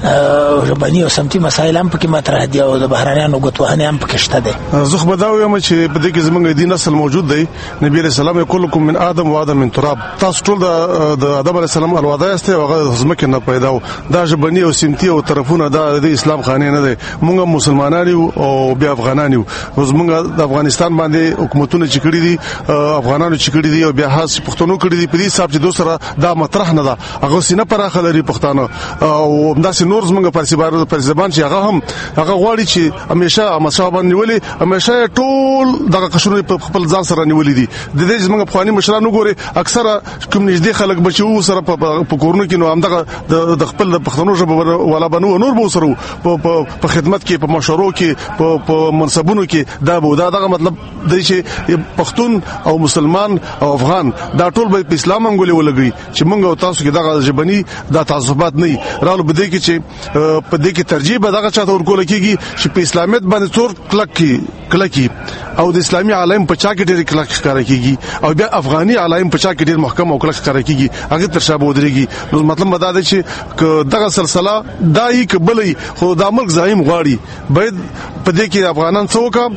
ژبني او سمتي مسایل هم پکې مطرح دي او د بهرانیانو ګوتوهنې هم پکې شته دي. زه خو به دا وایم چې په دې کې زمونږ دین اصل موجود دی. نبی رسول الله کلکم من آدم و آدم من تراب. تاسو ټول د آدم علیه السلام اولاد یاست او هغه زمکه نه پیدا و. دا ژبني او سمتي او طرفونه د اسلام خانه نه دي. موږ مسلمانان او بیا افغانان یو. موږ د افغانستان باندې حکومتونه چې کړی دي افغانانو چې کړی دي او بیا خاص پښتنو کړی دي په دې حساب چې دوسره دا مطرح نه ده. هغه سینه پراخه لري پښتانه او همداسې نور زمونږ پرسیبار پر زبان چې هغه هم هغه غواړي چې همیشه مصابان نیولې همیشه ټول دغه قشرونه په خپل ځان سره نیولې دي. د دې زمونږ افغاني مشرانو ګوري اکثره کوم نږدې خلک بچو سره په کورونو کې نو همدغه د خپل د پښتنو ژبه ولا بنو نور به سره په خدمت کې په مشورو کې په منصبونو کې دا به دا دغه مطلب دی چې پښتون او مسلمان او افغان دا ټول به په اسلام انګولې ولګي چې موږ او تاسو کې دغه ژبني د تعصبات نه رالو بده کې چې په دې کې ترجیح به دغه چاته ورکول کېږي چې په اسلامیت باندې څور کلک کې کلکی او د اسلامي عالم په چا کې ډېر کلک ښکارا کېږي او بیا افغاني عالم په چا کې ډېر محکم او کلک ښکارا کېږي هغه تر شابه ودرېږي. نو مطلب مدا ده چې دغه سلسله دای کبلې خو د ملک زعیم غواړي باید په دې کې افغانان څوک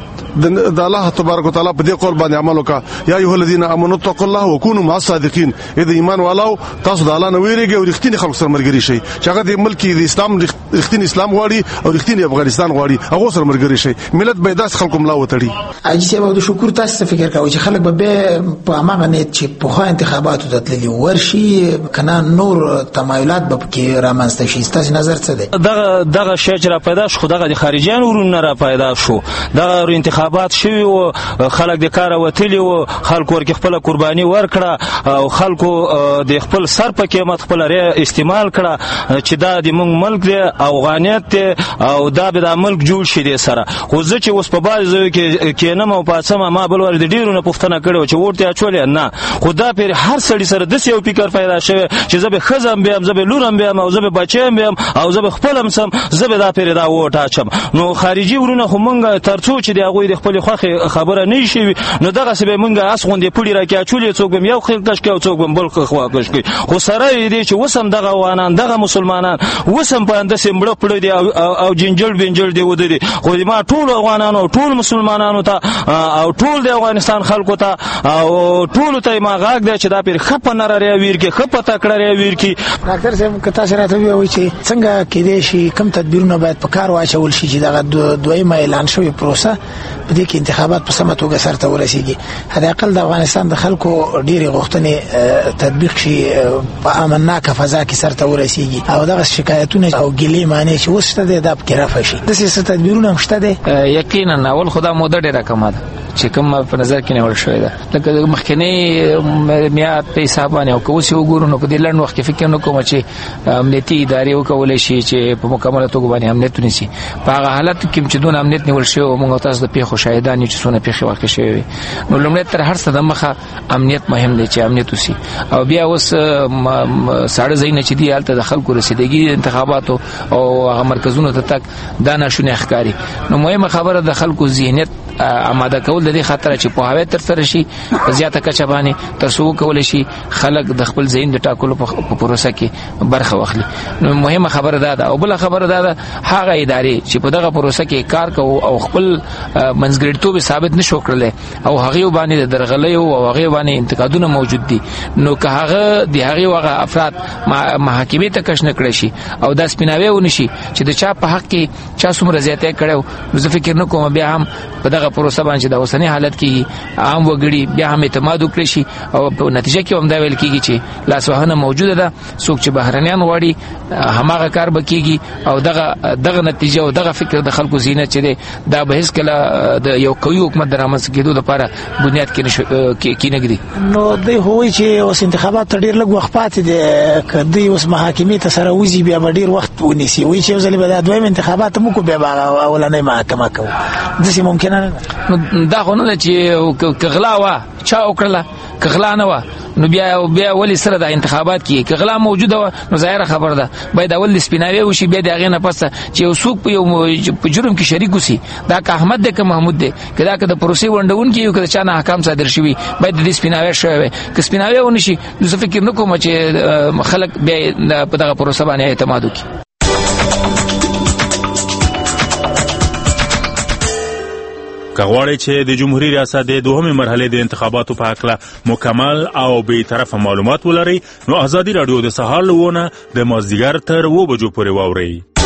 د الله تبارک وتعالى په دې قول باندې عمل وکړه. یا ایه الذین آمنوا اتقوا الله وکونوا مع الصادقین. اې د ایمان والو تاسو د الله نه ویریږئ او رښتینی خلک سره مرګري شئ چې هغه د ملک د اسلام رښتینی اسلام غواړي او رښتینی افغانستان غواړي هغه سره مرګري شئ. ملت به داس خلکو ملا وتړي. اجي سبب د شکر تاسو فکر کوي چې خلک به په هغه نیت چې په خو انتخاباتو د تللی ورشي کنه نور تمایلات به کې رامنځته شي. تاسو نظر څه دی؟ دغه دغه شی چې را پیدا شو خدغه د خارجيان ورونه را پیدا شو. دغه انتخابات شوی او خلک د کار وتلی او خلک ورکه خپل قرباني ورکړه او خلکو د خپل سر په قیمت خپل لري استعمال کړه چې دا د مونږ ملک دی افغانیت او دا به د ملک جوړ شي سره. خو ځکه چې اوس په بازو کې کینم او پاتسم ما بل ور د ډیرونه پښتنه کړو چې ورته اچولې نه خدا پر هر سړي سره د یو فکر پیدا شوی چې زبې خزم بیا زبې لورم بیا او زبې بچم بیا او زبې خپلم سم زبې دا پر دا وټ اچم. نو خارجي ورونه خو مونږ ترڅو چې د هغه د خپل خوخه خبره نه شي نو دغه سبب مونږه اسغوندې پولی راکې اچولې څوک بم یو خل کش کې او څوک بم بل خوا کش کې. خو سره دې چې وسم دغه وانان دغه مسلمانان وسم په اند سیمړه پړ دي او جنجل بنجل دی ودی. خو ما ټول افغانانو ټول مسلمانانو ته او ټول د افغانستان خلکو ته او ټول ته ما غاګ دی چې دا پیر خپ نه لري ویر کې خپ تکړه ویر کې. ډاکټر صاحب کته سره ته وی چې څنګه کې دي شي کم تدبیرونه باید په کار واچول شي چې دغه دویمه اعلان شوی پروسه په دې کې انتخابات په سمه توګه سره ورسیږي. حتی اقل د افغانستان د خلکو ډېری غوښتنې تطبیق شي په امنناکه فضا کې سره ورسیږي او دغه شکایتونه او ګلې معنی چې وسته د داب کې رافه شي. د سیاست تدبیرونه مشته دي. یقینا اول خدا موده ډېره کمه ده چې کوم په نظر کې نیول شوی ده. لکه مخکنی میاد په حساب باندې او کوم څه وګورو نو په دې لړ وخت کې فکر نه کوم چې امنیتي ادارې وکولې شي چې په مکمل توګه باندې امنیت ونیسي. په هغه حالت کې چې دون امنیت نیول شوی او موږ تاسو د پیښو شاهدان چې څونه پیښې واقع شوی نو لومړی تر هر څه د مخه امنیت مهم دی چې امنیت وسی او بیا اوس ساړه زین چې دی حالت د خلکو رسیدګي انتخاباتو او هغه مرکزونو ته تک دا نشونه ښکاری. نو مهمه خبره د خلکو ذهنیت آماده کول د دې خاطر چې په هوا تر سره شي زیاته کچه باندې ترسو کول شي خلک د خپل ذهن د ټاکلو په پروسه کې برخه واخلي. نو مهمه خبره ده او بل خبره ده هغه ادارې چې په دغه پروسه کې کار کوي او خپل منځګړیتوب ثابت نشو کړل او هغه باندې د درغلې او هغه باندې انتقادونه موجود دي نو که هغه د هغه وغه افراد محاکمې ته کښ نه کړی شي او د سپیناوي ونشي چې د چا په حق کې چا څومره زیاته کړو نو زه فکر نه کوم بیا هم په دغه پروسه باندې د اوسنی حالت کې عام وګړي بیا هم اعتماد وکړي شي او په نتیجه کې هم دا ویل کیږي چې لاسوهنه موجوده ده. څوک چې بهرنیان غواړي هماغه کار بکیږي او دغه دغه نتیجه او دغه فکر د خلکو زینت چې دا به هیڅ کله د یو قوي حکومت درامس کېدو لپاره بنیاد کې کې نګدي. نو دوی هوی چې اوس انتخابات ډیر لږ وخت پاتې دي کدی اوس محاکمې ته سره وځي بیا ډیر وخت ونیسي وی چې ځلې به د دویم انتخابات مو کو بیا اولنې محاکمه کوي د څه ممکن نه نو دا خو نه چې کغلا وا چا وکړه کغلا نه وا نو بیا بیا ولی سره د انتخابات کې کغلا موجوده و نو ظاهر خبر ده باید اول سپیناوي وشي بیا دغه نه پسته چې یو څوک په یو جرم کې شریک وسی دا که احمد ده که محمود ده کدا که د پروسې وندون کې یو که چا نه احکام صادر شوی باید د سپیناوي شوی که سپیناوي ونشي نو فکر نه کوم چې خلک بیا په دغه پروسه باندې اعتماد وکړي. کغواړي چې د جمهوریت ریاست د دوهمې مرحله د انتخاباتو په اړه مکمل او بې طرفه معلومات ولري نو ازادي رادیو د سهار لونه د مازدیګر تر و بجو پورې واوري.